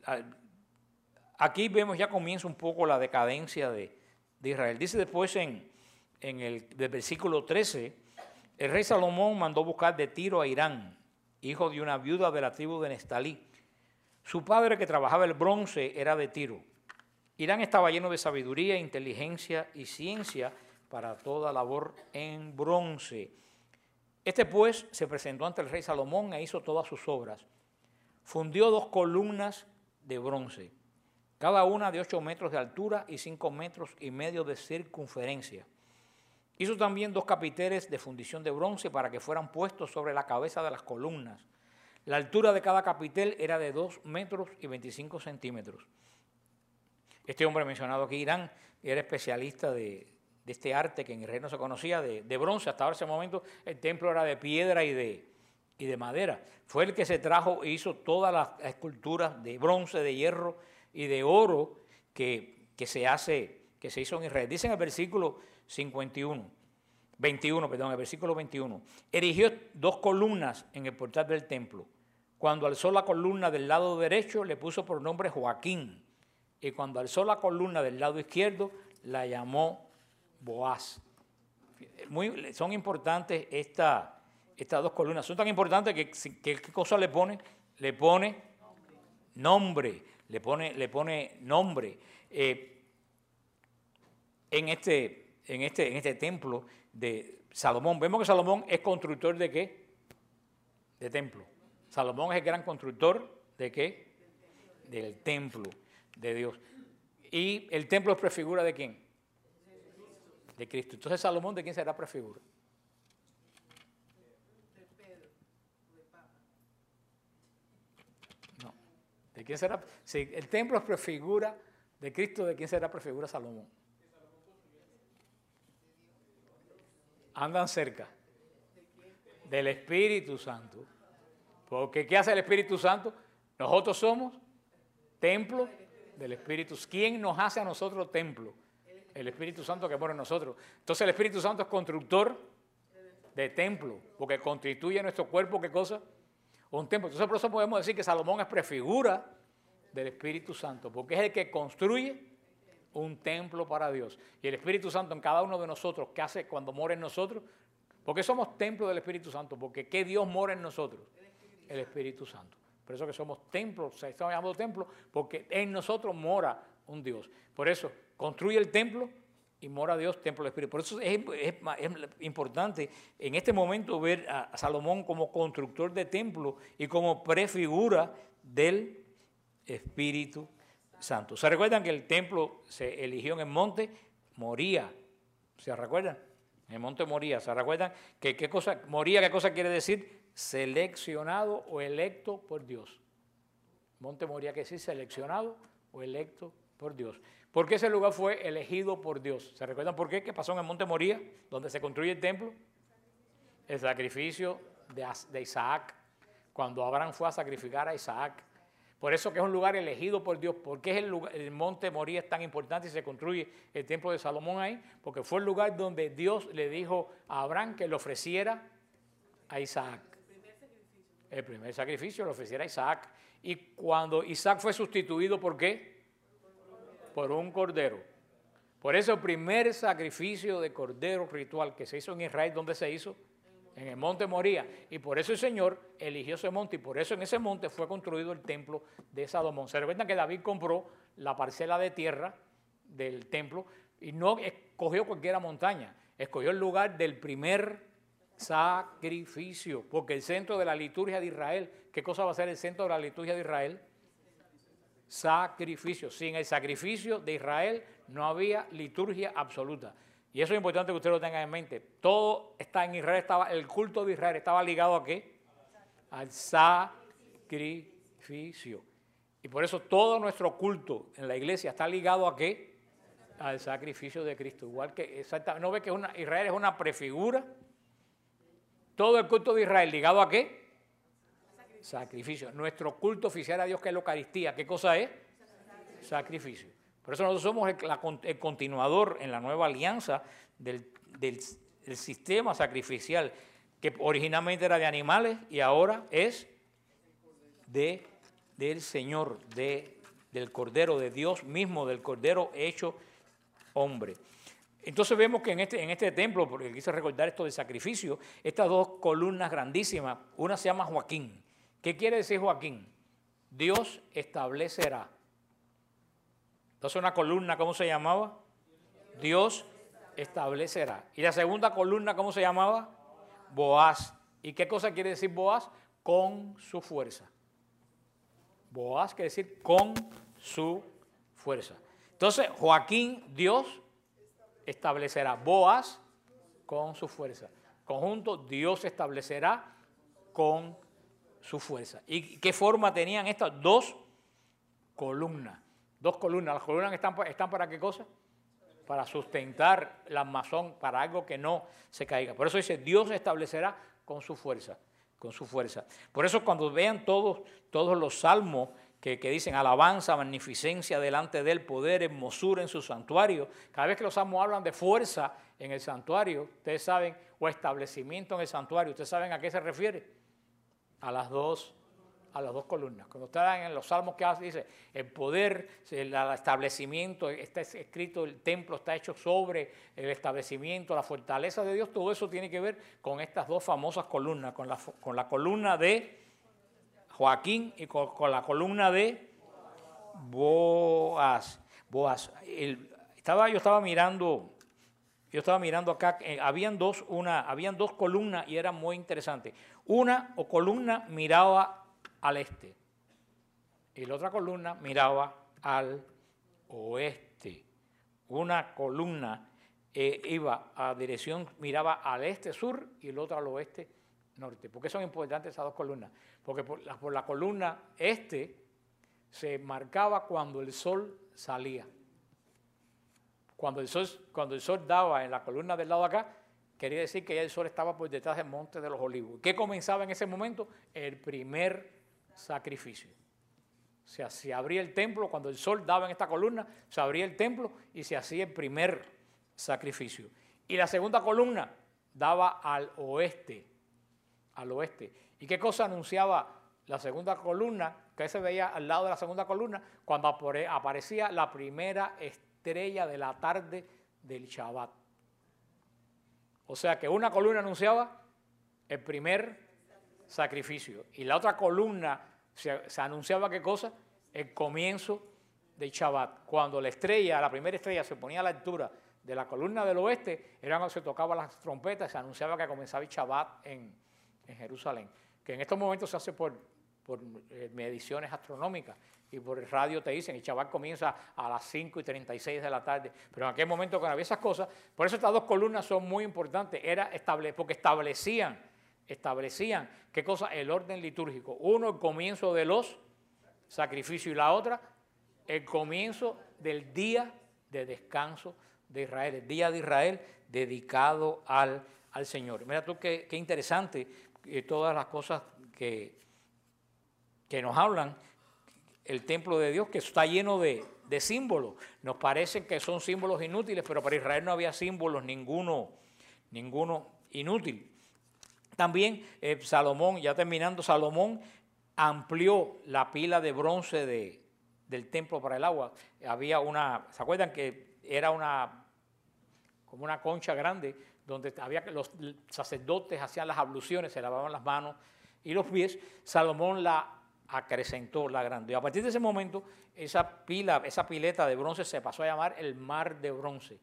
Aquí vemos, ya comienza un poco la decadencia de, de Israel. Dice después en, en el del versículo trece, el rey Salomón mandó buscar de Tiro a Hirán, hijo de una viuda de la tribu de Neftalí. Su padre, que trabajaba el bronce, era de Tiro. Hirán estaba lleno de sabiduría, inteligencia y ciencia para toda labor en bronce. Este pues se presentó ante el rey Salomón e hizo todas sus obras. Fundió dos columnas de bronce, cada una de ocho metros de altura y cinco metros y medio de circunferencia. Hizo también dos capiteles de fundición de bronce para que fueran puestos sobre la cabeza de las columnas. La altura de cada capitel era de dos metros y veinticinco centímetros. Este hombre mencionado aquí, Hirán, era especialista de, de este arte que en el reino se conocía, de, de bronce. Hasta ahora, ese momento, el templo era de piedra y de, y de madera. Fue el que se trajo e hizo todas las esculturas de bronce, de hierro y de oro que, que, se hace, que se hizo en Israel. Dice en el versículo cincuenta y uno, veintiuno, perdón, el versículo veintiuno, erigió dos columnas en el portal del templo. Cuando alzó la columna del lado derecho, le puso por nombre Joaquín, y cuando alzó la columna del lado izquierdo, la llamó Boaz. Muy, son importantes esta, estas dos columnas, son tan importantes que, que ¿qué cosa le pone? Le pone nombre. Le pone, le pone nombre. Eh, en, este, en, este, en este templo de Salomón, vemos que Salomón es constructor de ¿qué? De templo. Salomón es el gran constructor de ¿qué? Del templo de Dios. ¿Y el templo es prefigura de quién? de Cristo. Entonces, Salomón, ¿de quién será prefigura? De Pedro, de Papa. No. ¿De quién será? Si el templo es prefigura de Cristo, ¿de quién será prefigura Salomón? Andan cerca del Espíritu Santo. Porque ¿qué hace el Espíritu Santo? Nosotros somos templo del Espíritu. ¿Quién nos hace a nosotros templo? El Espíritu Santo que mora en nosotros. Entonces el Espíritu Santo es constructor de templo, porque constituye nuestro cuerpo, ¿qué cosa? Un templo. Entonces por eso podemos decir que Salomón es prefigura del Espíritu Santo, porque es el que construye un templo para Dios. Y el Espíritu Santo en cada uno de nosotros, ¿qué hace cuando mora en nosotros? Porque somos templo del Espíritu Santo, porque ¿qué Dios mora en nosotros? El Espíritu Santo. Por eso que somos templos, o sea, estamos llamando templo, porque en nosotros mora un Dios. Por eso construye el templo y mora Dios, templo del Espíritu. Por eso es, es, es importante en este momento ver a Salomón como constructor de templo y como prefigura del Espíritu Santo. ¿Se recuerdan que el templo se eligió en el monte Moría? ¿Se recuerdan? En el monte Moría. ¿Se recuerdan que qué cosa Moría, qué cosa quiere decir? Seleccionado o electo por Dios. Monte Moría quiere decir seleccionado o electo por Dios. ¿Por qué ese lugar fue elegido por Dios? ¿Se recuerdan por qué? ¿Qué pasó en el monte Moría, donde se construye el templo? El sacrificio de, de Isaac, cuando Abraham fue a sacrificar a Isaac. Por eso que es un lugar elegido por Dios. ¿Por qué es el, lugar, el monte Moría es tan importante y se construye el templo de Salomón ahí? Porque fue el lugar donde Dios le dijo a Abraham que le ofreciera a Isaac. El primer sacrificio lo ofreciera a Isaac. Y cuando Isaac fue sustituido, ¿por qué? Por un cordero. Por eso el primer sacrificio de cordero ritual que se hizo en Israel, ¿dónde se hizo? En el monte Moría. Y por eso el Señor eligió ese monte y por eso en ese monte fue construido el templo de Salomón. Se recuerdan que David compró la parcela de tierra del templo y no escogió cualquier montaña, escogió el lugar del primer sacrificio, porque el centro de la liturgia de Israel, ¿qué cosa va a ser el centro de la liturgia de Israel? Sacrificio. Sin el sacrificio de Israel no había liturgia absoluta. Y eso es importante que ustedes lo tengan en mente. Todo está en Israel, estaba, el culto de Israel estaba ligado ¿a qué? Al sacrificio. Y por eso todo nuestro culto en la iglesia está ligado ¿a qué? Al sacrificio de Cristo. Igual que, exactamente, ¿no ve que una, Israel es una prefigura? Todo el culto de Israel ligado ¿a qué? Sacrificio. Sacrificio. Nuestro culto oficial a Dios, que es la Eucaristía, ¿qué cosa es? Sacrificio. Sacrificio. Por eso nosotros somos el, la, el continuador en la nueva alianza del, del, del sistema sacrificial, que originalmente era de animales y ahora es de, del Señor, de, del Cordero, de Dios mismo, del Cordero hecho hombre. Entonces vemos que en este, en este templo, porque quise recordar esto del sacrificio, estas dos columnas grandísimas, una se llama Joaquín. ¿Qué quiere decir Joaquín? Dios establecerá. Entonces una columna, ¿cómo se llamaba? Dios establecerá. Y la segunda columna, ¿cómo se llamaba? Boaz. ¿Y qué cosa quiere decir Boaz? Con su fuerza. Boaz quiere decir con su fuerza. Entonces Joaquín, Dios establecerá. Boaz con su fuerza. Conjunto, Dios establecerá con su fuerza. ¿Y qué forma tenían estas dos columnas? Dos columnas. Las columnas están, están para qué cosa? Para sustentar la armazón, para algo que no se caiga. Por eso dice, Dios establecerá con su fuerza. Con su fuerza. Por eso cuando vean todos, todos los salmos Que, que dicen alabanza, magnificencia delante del poder, hermosura en su santuario. Cada vez que los salmos hablan de fuerza en el santuario, ustedes saben, o establecimiento en el santuario, ¿ustedes saben a qué se refiere? A las dos, a las dos columnas. Cuando están en los salmos que hace, dice, el poder, el establecimiento, está escrito, el templo está hecho sobre el establecimiento, la fortaleza de Dios, todo eso tiene que ver con estas dos famosas columnas, con la, con la columna de Joaquín y con, con la columna de Boaz. Boaz. El, estaba, yo estaba mirando, yo estaba mirando acá, eh, habían dos, una, habían dos columnas y eran muy interesantes. Una o columna miraba al este y la otra columna miraba al oeste. Una columna eh, iba a dirección, miraba al este-sur y el otro al oeste-norte. ¿Por qué son importantes esas dos columnas? Porque por la, por la columna este se marcaba cuando el sol salía. Cuando el, sol, cuando el sol daba en la columna del lado de acá, quería decir que ya el sol estaba por detrás del Monte de los Olivos. ¿Qué comenzaba en ese momento? El primer sacrificio. O sea, se abría el templo, cuando el sol daba en esta columna, se abría el templo y se hacía el primer sacrificio. Y la segunda columna daba al oeste, al oeste. ¿Y qué cosa anunciaba la segunda columna? Que se veía al lado de la segunda columna cuando aparecía la primera estrella de la tarde del Shabbat. O sea que una columna anunciaba el primer sacrificio y la otra columna se, se anunciaba ¿qué cosa? El comienzo del Shabbat. Cuando la estrella, la primera estrella se ponía a la altura de la columna del oeste, era cuando se tocaban las trompetas, se anunciaba que comenzaba el Shabbat en, en Jerusalén, que en estos momentos se hace por, por eh, mediciones astronómicas y por el radio te dicen, el Shabbat comienza a las cinco y treinta y seis de la tarde, pero en aquel momento cuando había esas cosas, por eso estas dos columnas son muy importantes, era estable, porque establecían, establecían, ¿qué cosa? El orden litúrgico. Uno, el comienzo de los sacrificios y la otra, el comienzo del día de descanso de Israel, el día de Israel dedicado al, al Señor. Mira tú qué, qué interesante eh, todas las cosas que, que nos hablan, el templo de Dios que está lleno de, de símbolos. Nos parecen que son símbolos inútiles, pero para Israel no había símbolos ninguno, ninguno inútil. También eh, Salomón, ya terminando, Salomón amplió la pila de bronce de, del templo para el agua. Había una, ¿se acuerdan que era una, como una concha grande, donde había que los sacerdotes hacían las abluciones, se lavaban las manos y los pies? Salomón la acrecentó, la agrandó. Y a partir de ese momento, esa pila, esa pileta de bronce se pasó a llamar el mar de bronce.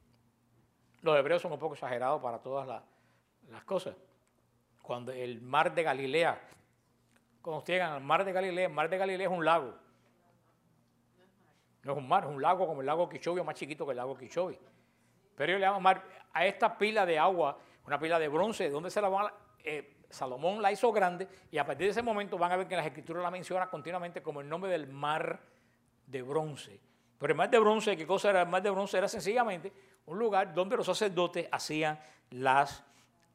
Los hebreos son un poco exagerados para todas las, las cosas. Cuando el mar de Galilea, cuando ustedes llegan al mar de Galilea, el mar de Galilea es un lago. No es un mar, es un lago como el lago Okeechobee, más chiquito que el lago Okeechobee. Pero ellos le llaman mar a esta pila de agua, una pila de bronce, ¿dónde se la van a...? Eh, Salomón la hizo grande y a partir de ese momento van a ver que las escrituras la mencionan continuamente como el nombre del mar de bronce. Pero el mar de bronce, ¿qué cosa era el mar de bronce? Era sencillamente un lugar donde los sacerdotes hacían las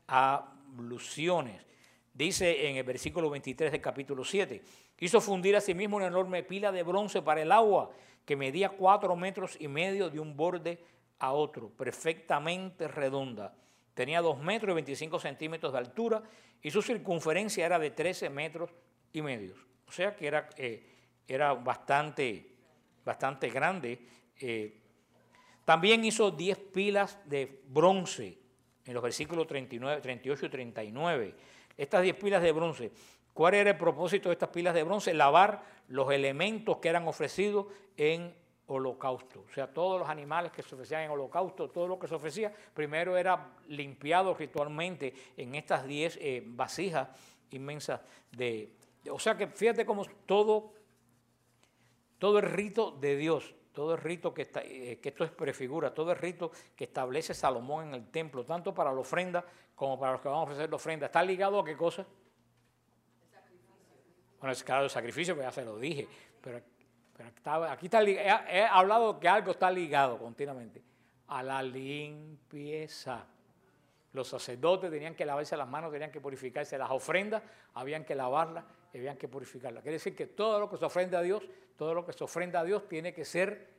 abluciones. Dice en el versículo veintitrés del capítulo siete, hizo fundir a sí mismo una enorme pila de bronce para el agua que medía cuatro metros y medio de un borde a otro, perfectamente redonda. Tenía dos metros y veinticinco centímetros de altura y su circunferencia era de trece metros y medio. O sea que era, eh, era bastante, bastante grande. Eh, también hizo diez pilas de bronce en los versículos treinta y nueve, treinta y ocho y treinta y nueve. Estas diez pilas de bronce, ¿cuál era el propósito de estas pilas de bronce? Lavar los elementos que eran ofrecidos en holocausto. O sea, todos los animales que se ofrecían en holocausto, todo lo que se ofrecía, primero era limpiado ritualmente en estas diez eh, vasijas inmensas de, de... O sea que fíjate cómo todo, todo el rito de Dios, todo el rito que, está, eh, que esto es prefigura, todo el rito que establece Salomón en el templo, tanto para la ofrenda como para los que van a ofrecer la ofrenda, ¿está ligado a qué cosa? El sacrificio. Bueno, es claro, el sacrificio, pues ya se lo dije, pero... Pero está, aquí está, he, he hablado que algo está ligado continuamente a la limpieza. Los sacerdotes tenían que lavarse las manos, tenían que purificarse. Las ofrendas habían que lavarlas, habían que purificarlas. Quiere decir que todo lo que se ofrenda a Dios, todo lo que se ofrenda a Dios tiene que ser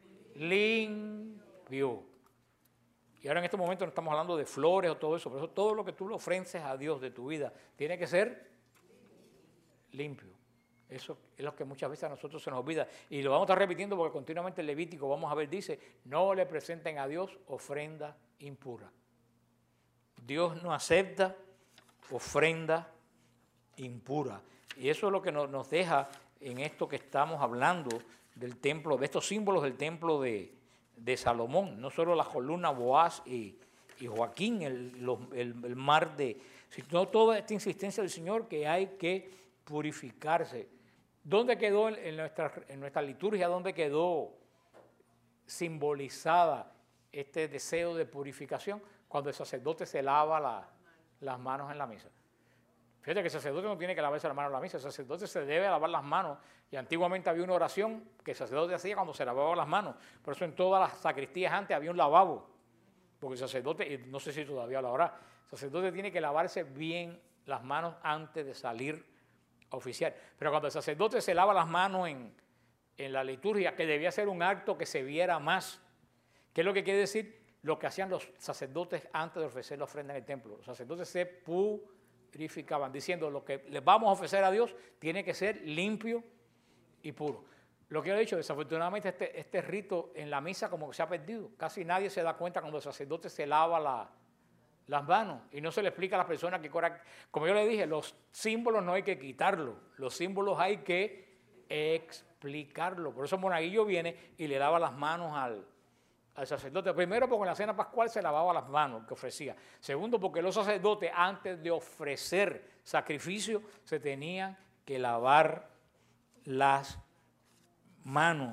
limpio. Y ahora en estos momentos no estamos hablando de flores o todo eso, por eso todo lo que tú le ofrences a Dios de tu vida tiene que ser limpio. Eso es lo que muchas veces a nosotros se nos olvida. Y lo vamos a estar repitiendo porque continuamente el Levítico, vamos a ver, dice, no le presenten a Dios ofrenda impura. Dios no acepta ofrenda impura. Y eso es lo que nos, nos deja en esto que estamos hablando del templo, de estos símbolos del templo de, de Salomón. No solo la columna Boaz y, y Joaquín, el, los, el, el mar de... sino toda esta insistencia del Señor que hay que purificarse. ¿Dónde quedó en nuestra, en nuestra liturgia, dónde quedó simbolizada este deseo de purificación cuando el sacerdote se lava la, las manos en la misa. Fíjate que el sacerdote no tiene que lavarse las manos en la misa, el sacerdote se debe lavar las manos. Y antiguamente había una oración que el sacerdote hacía cuando se lavaba las manos. Por eso en todas las sacristías antes había un lavabo. Porque el sacerdote, y no sé si todavía lo habrá, el sacerdote tiene que lavarse bien las manos antes de salir a oficiar. Pero cuando el sacerdote se lava las manos en, en la liturgia, que debía ser un acto que se viera más, ¿qué es lo que quiere decir? Lo que hacían los sacerdotes antes de ofrecer la ofrenda en el templo. Los sacerdotes se purificaban, diciendo lo que les vamos a ofrecer a Dios tiene que ser limpio y puro. Lo que yo he dicho, desafortunadamente este, este rito en la misa como que se ha perdido. Casi nadie se da cuenta cuando el sacerdote se lava la, las manos y no se le explica a las personas que, como yo le dije, los símbolos no hay que quitarlos, los símbolos hay que explicarlos. Por eso Monaguillo viene y le lava las manos al, al sacerdote. Primero porque en la cena pascual se lavaba las manos que ofrecía. Segundo porque los sacerdotes antes de ofrecer sacrificio se tenían que lavar las manos.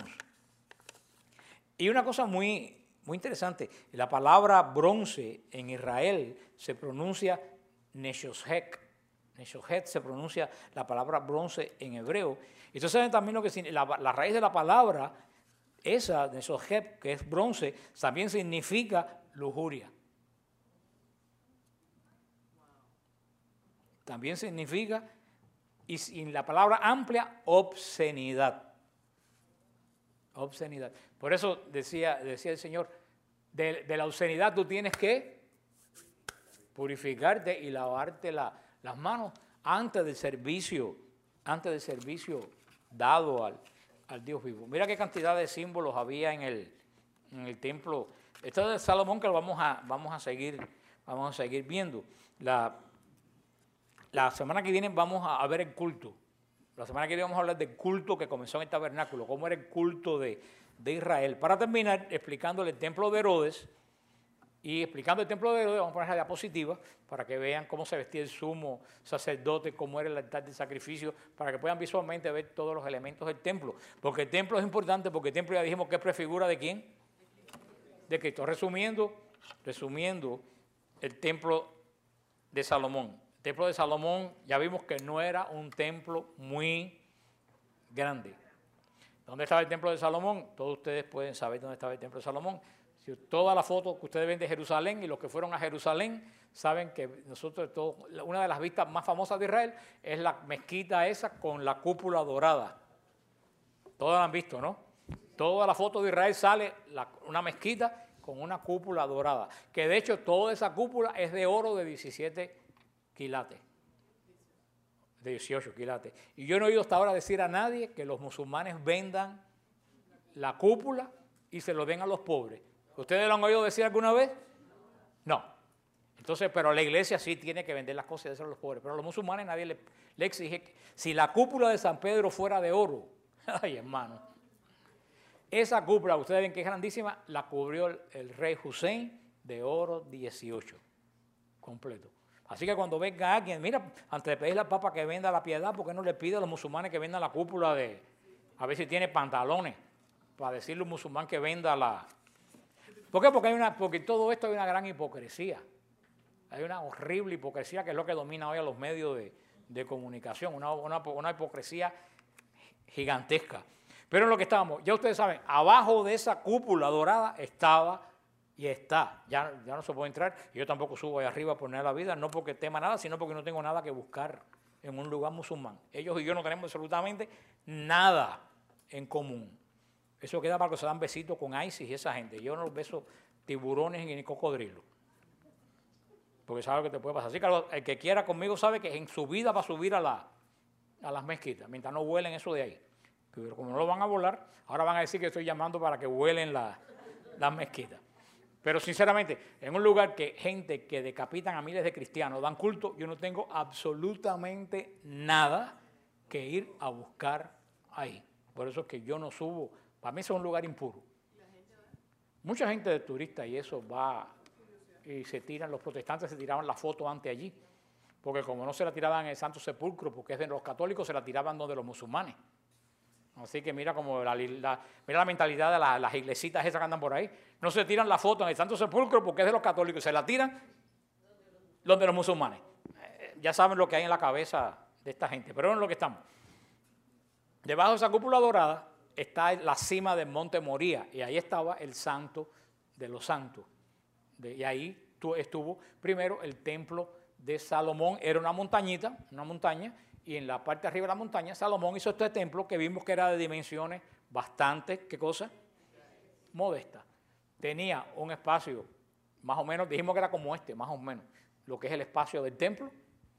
Y una cosa muy, muy interesante, la palabra bronce en Israel se pronuncia neshoshek. Neshoshek se pronuncia la palabra bronce en hebreo. Y ustedes saben también lo que la, la raíz de la palabra, esa neshoshek, que es bronce, también significa lujuria. También significa, y en la palabra amplia, obscenidad. Obscenidad. Por eso decía, decía el Señor, de, de la obscenidad tú tienes que purificarte y lavarte la, las manos antes del servicio, antes del servicio dado al, al Dios vivo. Mira qué cantidad de símbolos había en el, en el templo. Esto es de Salomón que lo vamos a, vamos a seguir, vamos a seguir viendo. La, la semana que viene vamos a, a ver el culto. La semana que viene vamos a hablar del culto que comenzó en el tabernáculo, cómo era el culto de, de Israel. Para terminar, explicándole el templo de Herodes y explicando el templo de Herodes, vamos a poner la diapositiva para que vean cómo se vestía el sumo sacerdote, cómo era el altar de sacrificio, para que puedan visualmente ver todos los elementos del templo. Porque el templo es importante, porque el templo ya dijimos que es prefigura de quién, de Cristo. Resumiendo, resumiendo el templo de Salomón. El templo de Salomón ya vimos que no era un templo muy grande. ¿Dónde estaba el templo de Salomón? Todos ustedes pueden saber dónde estaba el templo de Salomón. Si todas las fotos que ustedes ven de Jerusalén y los que fueron a Jerusalén saben que nosotros, todos, una de las vistas más famosas de Israel es la mezquita esa con la cúpula dorada. Todas la han visto, ¿no? Toda la foto de Israel sale la, una mezquita con una cúpula dorada. Que de hecho toda esa cúpula es de oro de diecisiete quilates, de dieciocho quilates. Y yo no he oído hasta ahora decir a nadie que los musulmanes vendan la cúpula y se lo den a los pobres. ¿Ustedes lo han oído decir alguna vez? No. Entonces, pero la iglesia sí tiene que vender las cosas y dárselo a los pobres. Pero a los musulmanes nadie le, le exige que, si la cúpula de San Pedro fuera de oro, ay hermano, esa cúpula, ustedes ven que es grandísima, la cubrió el, el rey Hussein de oro dieciocho, completo. Así que cuando venga alguien, mira, antes de pedirle al Papa que venda la piedad, ¿por qué no le pide a los musulmanes que vendan la cúpula de, a ver si tiene pantalones, para decirle a un musulmán que venda la... ¿Por qué? Porque, hay una, porque todo esto hay una gran hipocresía. Hay una horrible hipocresía que es lo que domina hoy a los medios de, de comunicación, una, una, una hipocresía gigantesca. Pero en lo que estábamos, ya ustedes saben, abajo de esa cúpula dorada estaba... Y está, ya, ya no se puede entrar, y yo tampoco subo ahí arriba a poner la vida, no porque tema nada, sino porque no tengo nada que buscar en un lugar musulmán. Ellos y yo no tenemos absolutamente nada en común. Eso queda para que se dan besitos con ISIS y esa gente. Yo no beso tiburones ni cocodrilos, porque sabe lo que te puede pasar. Así que el que quiera conmigo sabe que en su vida va a subir a, la, a las mezquitas, mientras no vuelen eso de ahí. Pero como no lo van a volar, ahora van a decir que estoy llamando para que vuelen la, las mezquitas. Pero sinceramente, en un lugar que gente que decapitan a miles de cristianos dan culto, yo no tengo absolutamente nada que ir a buscar ahí. Por eso es que yo no subo. Para mí eso es un lugar impuro. Mucha gente de turista y eso va y se tiran, los protestantes se tiraban la foto antes allí, porque como no se la tiraban en el Santo Sepulcro, porque es de los católicos, se la tiraban donde los musulmanes. Así que mira como la, la, mira la mentalidad de la, las iglesitas esas que andan por ahí. No se tiran la foto en el Santo Sepulcro porque es de los católicos, se la tiran los de los musulmanes. Eh, ya saben lo que hay en la cabeza de esta gente, pero no es lo que estamos. Debajo de esa cúpula dorada está la cima del monte Moría y ahí estaba el santo de los santos. De, y ahí estuvo primero el templo de Salomón, era una montañita, una montaña, y en la parte de arriba de la montaña Salomón hizo este templo que vimos que era de dimensiones bastante, ¿qué cosa? Modesta. Tenía un espacio, más o menos, dijimos que era como este, más o menos, lo que es el espacio del templo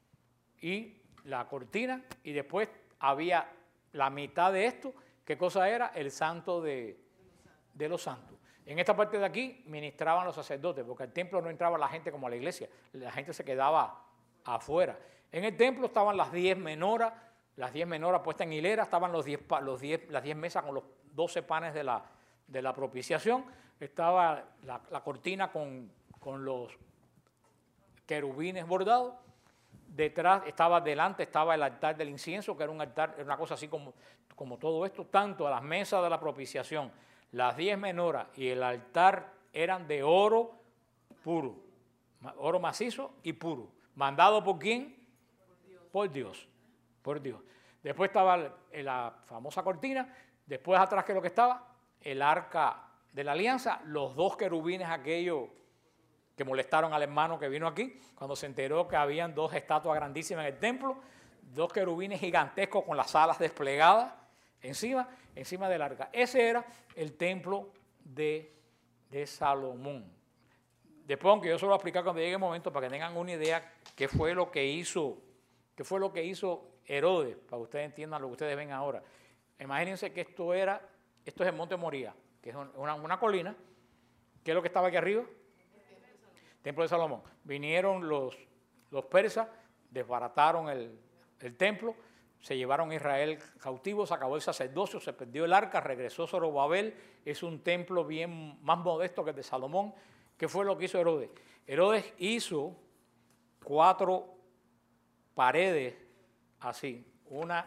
y la cortina, y después había la mitad de esto, ¿qué cosa era? El santo de, de los santos. En esta parte de aquí ministraban los sacerdotes, porque al templo no entraba la gente como a la iglesia, la gente se quedaba afuera. En el templo estaban las diez menoras, las diez menoras puestas en hilera, estaban los diez, los diez, las diez mesas con los doce panes de la, de la propiciación, estaba la, la cortina con, con los querubines bordados, detrás estaba, delante estaba el altar del incienso, que era un altar, era una cosa así como, como todo esto, tanto a las mesas de la propiciación, las diez menoras y el altar eran de oro puro, oro macizo y puro. ¿Mandado por quién? Por Dios. Por Dios. Por Dios. Después estaba la famosa cortina, después atrás, ¿qué es lo que estaba? El arca de la alianza, los dos querubines aquellos que molestaron al hermano que vino aquí, cuando se enteró que habían dos estatuas grandísimas en el templo, dos querubines gigantescos con las alas desplegadas encima, encima del arca. Ese era el templo de, de Salomón. Después, aunque yo se lo voy a explicar cuando llegue el momento, para que tengan una idea qué fue lo que hizo, qué fue lo que hizo Herodes, para que ustedes entiendan lo que ustedes ven ahora. Imagínense que esto era, esto es el Monte Moría, que es una, una colina. ¿Qué es lo que estaba aquí arriba? Templo de Salomón. Vinieron los, los persas, desbarataron el, el templo, se llevaron a Israel cautivo, se acabó el sacerdocio, se perdió el arca, regresó Zorobabel, es un templo bien más modesto que el de Salomón. ¿Qué fue lo que hizo Herodes? Herodes hizo cuatro paredes así, una,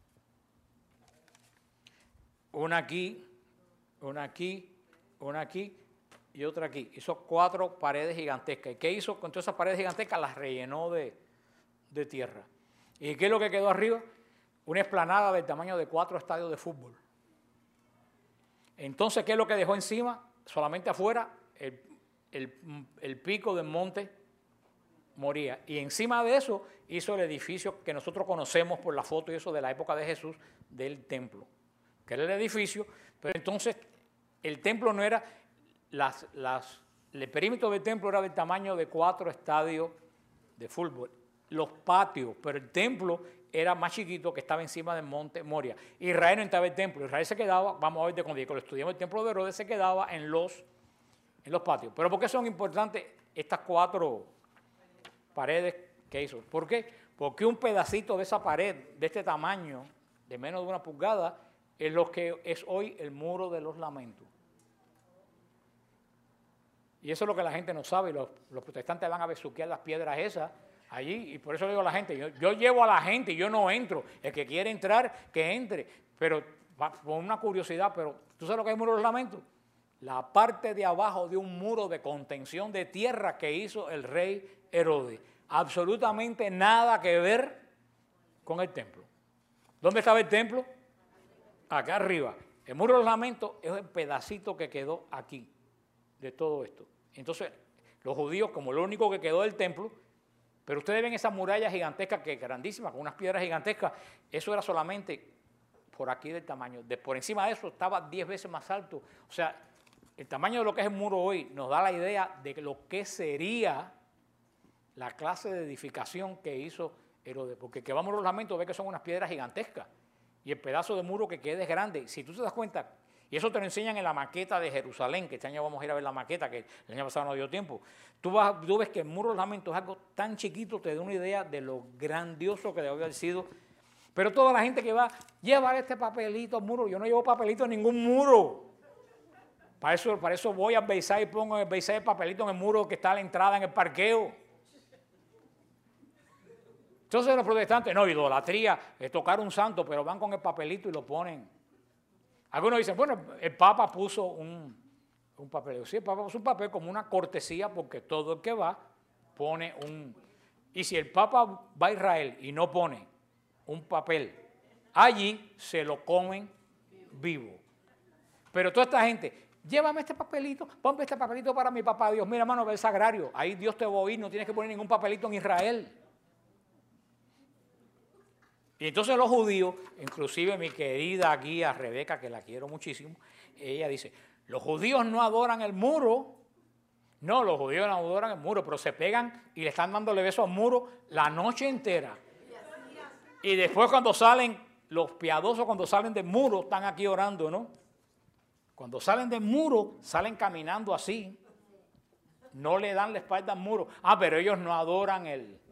una aquí, una aquí, una aquí y otra aquí. Hizo cuatro paredes gigantescas. ¿Y qué hizo con todas esas paredes gigantescas? Las rellenó de, de tierra. ¿Y qué es lo que quedó arriba? Una explanada del tamaño de cuatro estadios de fútbol. Entonces, ¿qué es lo que dejó encima? Solamente afuera, el, el, el pico del monte Moría. Y encima de eso hizo el edificio que nosotros conocemos por la foto y eso de la época de Jesús, del templo, que era el edificio. Pero entonces, el templo no era... Las, las, el perímetro del templo era del tamaño de cuatro estadios de fútbol. Los patios, pero el templo era más chiquito, que estaba encima del monte Moria. Israel no entraba en el templo. Israel se quedaba, vamos a ver de cuando estudiamos el templo de Herodes, se quedaba en los, en los patios. Pero ¿por qué son importantes estas cuatro paredes que hizo? ¿Por qué? Porque un pedacito de esa pared, de este tamaño, de menos de una pulgada, es lo que es hoy el muro de los lamentos. Y eso es lo que la gente no sabe, y los, los protestantes van a besuquear las piedras esas allí, y por eso le digo a la gente, yo, yo llevo a la gente y yo no entro, el que quiere entrar, que entre, pero por una curiosidad, pero ¿tú sabes lo que es el muro de los lamentos? La parte de abajo de un muro de contención de tierra que hizo el rey Herodes, absolutamente nada que ver con el templo. ¿Dónde estaba el templo? Acá arriba. El muro de los lamentos es el pedacito que quedó aquí de todo esto. Entonces, los judíos, como lo único que quedó del templo, pero ustedes ven esas murallas gigantescas, que grandísimas, con unas piedras gigantescas, eso era solamente por aquí del tamaño. De, por encima de eso estaba diez veces más alto. O sea, el tamaño de lo que es el muro hoy nos da la idea de lo que sería la clase de edificación que hizo Herodes. Porque que vamos a los lamentos, ve que son unas piedras gigantescas. Y el pedazo de muro que queda es grande. Si tú te das cuenta, y eso te lo enseñan en la maqueta de Jerusalén, que este año vamos a ir a ver la maqueta, que el año pasado no dio tiempo. Tú, vas, tú ves que el muro de los lamentos es algo tan chiquito, te da una idea de lo grandioso que debe haber sido. Pero toda la gente que va, llevar este papelito al muro, yo no llevo papelito en ningún muro. Para eso, para eso voy al Beisay y pongo en el Beisay el papelito en el muro que está a la entrada en el parqueo. Entonces los protestantes, no, idolatría, es tocar un santo, pero van con el papelito y lo ponen Algunos dicen, bueno, el Papa puso un, un papel. Sí, el Papa puso un papel como una cortesía porque todo el que va pone un... Y si el Papa va a Israel y no pone un papel, allí se lo comen vivo. Pero toda esta gente, llévame este papelito, ponme este papelito para mi papá Dios. Mira, hermano, ve el sagrario, ahí Dios te va a oír, no tienes que poner ningún papelito en Israel. Y entonces los judíos, inclusive mi querida guía Rebeca, que la quiero muchísimo, ella dice, los judíos no adoran el muro. No, los judíos no adoran el muro, pero se pegan y le están dándole besos al muro la noche entera. Y después cuando salen, los piadosos cuando salen del muro, están aquí orando, ¿no? Cuando salen del muro, salen caminando así. No le dan la espalda al muro. Ah, pero ellos no adoran el,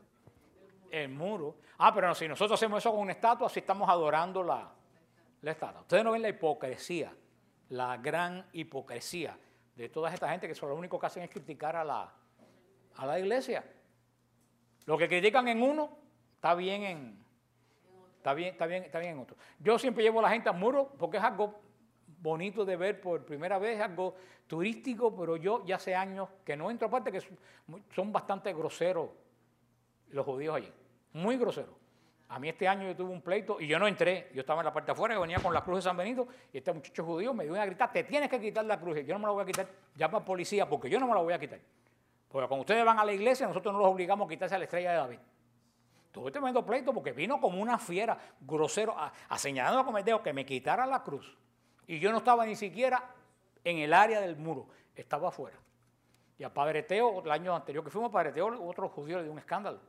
el muro. Ah, pero no, si nosotros hacemos eso con una estatua, así estamos adorando la, la estatua. Ustedes no ven la hipocresía, la gran hipocresía de toda esta gente que son lo único que hacen es criticar a la, a la iglesia. Lo que critican en uno, está bien en, está bien, está bien, está bien en otro. Yo siempre llevo a la gente al muro porque es algo bonito de ver por primera vez, es algo turístico, pero yo ya hace años que no entro, aparte que son bastante groseros los judíos allí, muy groseros. A mí este año yo tuve un pleito y yo no entré, yo estaba en la parte de afuera, yo venía con la cruz de San Benito y este muchacho judío me dio a gritar, te tienes que quitar la cruz, y yo no me la voy a quitar, llama a policía porque yo no me la voy a quitar. Porque cuando ustedes van a la iglesia, nosotros no los obligamos a quitarse a la estrella de David. Tuve tremendo pleito porque vino como una fiera, grosero, a, a señalando con el dedo que me quitara la cruz. Y yo no estaba ni siquiera en el área del muro, estaba afuera. Y a Padre Teo, el año anterior que fuimos a Padre Teo, otro judío le dio un escándalo.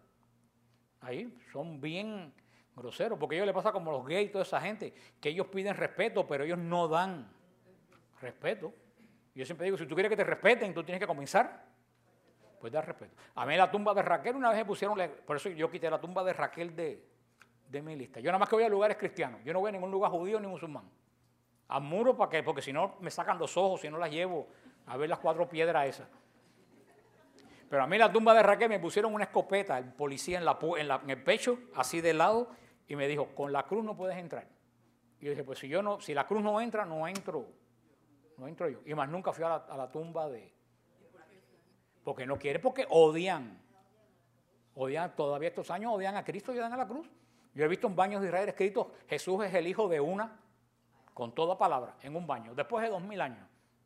Ahí son bien groseros, porque a ellos les pasa como los gays y toda esa gente, que ellos piden respeto, pero ellos no dan respeto. Yo siempre digo, si tú quieres que te respeten, tú tienes que comenzar, pues dar respeto. A mí la tumba de Raquel una vez me pusieron, por eso yo quité la tumba de Raquel de, de mi lista. Yo nada más que voy a lugares cristianos, yo no voy a ningún lugar judío ni musulmán. Al muro, ¿para qué? Porque si no me sacan los ojos, si no las llevo a ver las cuatro piedras esas. Pero a mí la tumba de Raquel me pusieron una escopeta, el policía en, la, en, la, en el pecho, así de lado, y me dijo, con la cruz no puedes entrar. Y yo dije, pues si yo no, si la cruz no entra, no entro, no entro yo. Y más nunca fui a la, a la tumba de... Porque no quiere, porque odian. Odian, todavía estos años odian a Cristo y odian a la cruz. Yo he visto en baños de Israel escrito, Jesús es el hijo de una, con toda palabra, en un baño, después de dos mil años.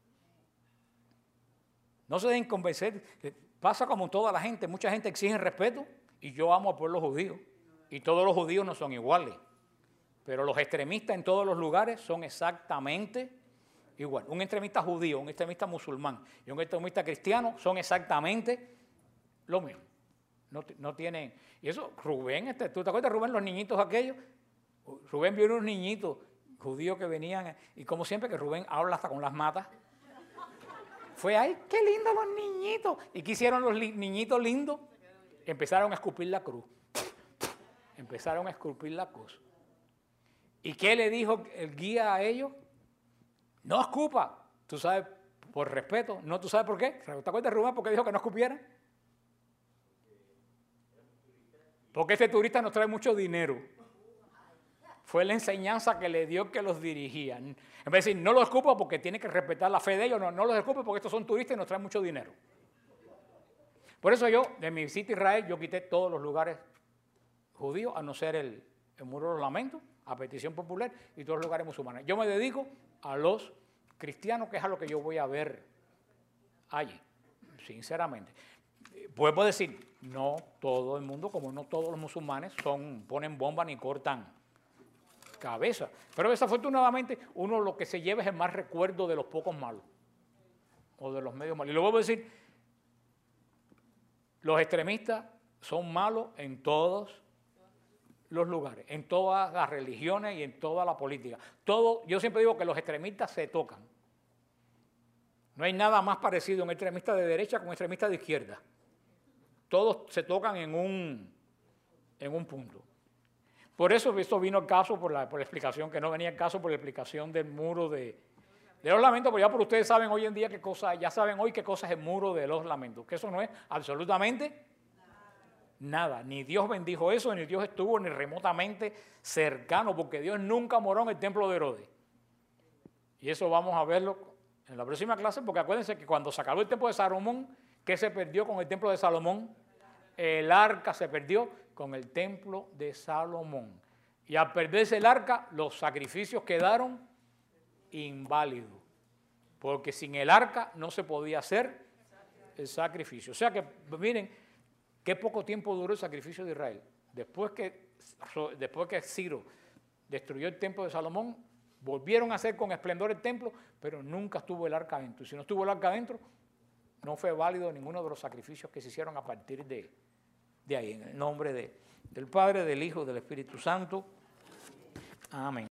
No se dejen convencer. Pasa como toda la gente, mucha gente exige respeto y yo amo al pueblo judío y todos los judíos no son iguales, pero los extremistas en todos los lugares son exactamente igual. Un extremista judío, un extremista musulmán y un extremista cristiano son exactamente lo mismo. No, no tienen, y eso, Rubén, este, ¿tú te acuerdas de Rubén, los niñitos aquellos? Rubén vio unos niñitos judíos que venían y como siempre que Rubén habla hasta con las matas. Fue ahí, qué lindos los niñitos. ¿Y qué hicieron los li niñitos lindos? Empezaron a escupir la cruz. Empezaron a escupir la cruz. ¿Y qué le dijo el guía a ellos? No escupa. Tú sabes, por respeto. No, ¿tú sabes por qué? ¿Te acuerdas de Rubén por qué dijo que no escupieran? Porque este turista nos trae mucho dinero. Fue la enseñanza que le dio que los dirigía. En vez de decir, no los escupo porque tiene que respetar la fe de ellos, no, no los escupo porque estos son turistas y nos traen mucho dinero. Por eso yo, de mi visita a Israel, yo quité todos los lugares judíos, a no ser el, el Muro de los Lamentos, a petición popular, y todos los lugares musulmanes. Yo me dedico a los cristianos, que es a lo que yo voy a ver allí, sinceramente. Puedo decir, no todo el mundo, como no todos los musulmanes, son, ponen bomba ni cortan cabeza. Pero desafortunadamente uno lo que se lleva es el más recuerdo de los pocos malos o de los medios malos. Y lo vuelvo a decir, los extremistas son malos en todos los lugares, en todas las religiones y en toda la política. Todo, yo siempre digo que los extremistas se tocan. No hay nada más parecido a un extremista de derecha con un extremista de izquierda. Todos se tocan en un, en un punto. Por eso esto vino el caso, por la, por la explicación, que no venía el caso por la explicación del muro de, de los lamentos, pero ya por ustedes saben hoy en día qué cosa, ya saben hoy qué cosa es el muro de los lamentos, que eso no es absolutamente nada. Ni Dios bendijo eso, ni Dios estuvo ni remotamente cercano, porque Dios nunca moró en el templo de Herodes. Y eso vamos a verlo en la próxima clase, porque acuérdense que cuando se acabó el templo de Salomón, ¿qué se perdió con el templo de Salomón? El arca se perdió con el templo de Salomón. Y al perderse el arca, los sacrificios quedaron inválidos, porque sin el arca no se podía hacer el sacrificio. O sea que, miren, qué poco tiempo duró el sacrificio de Israel. Después que, después que Ciro destruyó el templo de Salomón, volvieron a hacer con esplendor el templo, pero nunca estuvo el arca adentro. Y si no estuvo el arca adentro, no fue válido ninguno de los sacrificios que se hicieron a partir de, de ahí. En el nombre de, del Padre, del Hijo, del Espíritu Santo. Amén.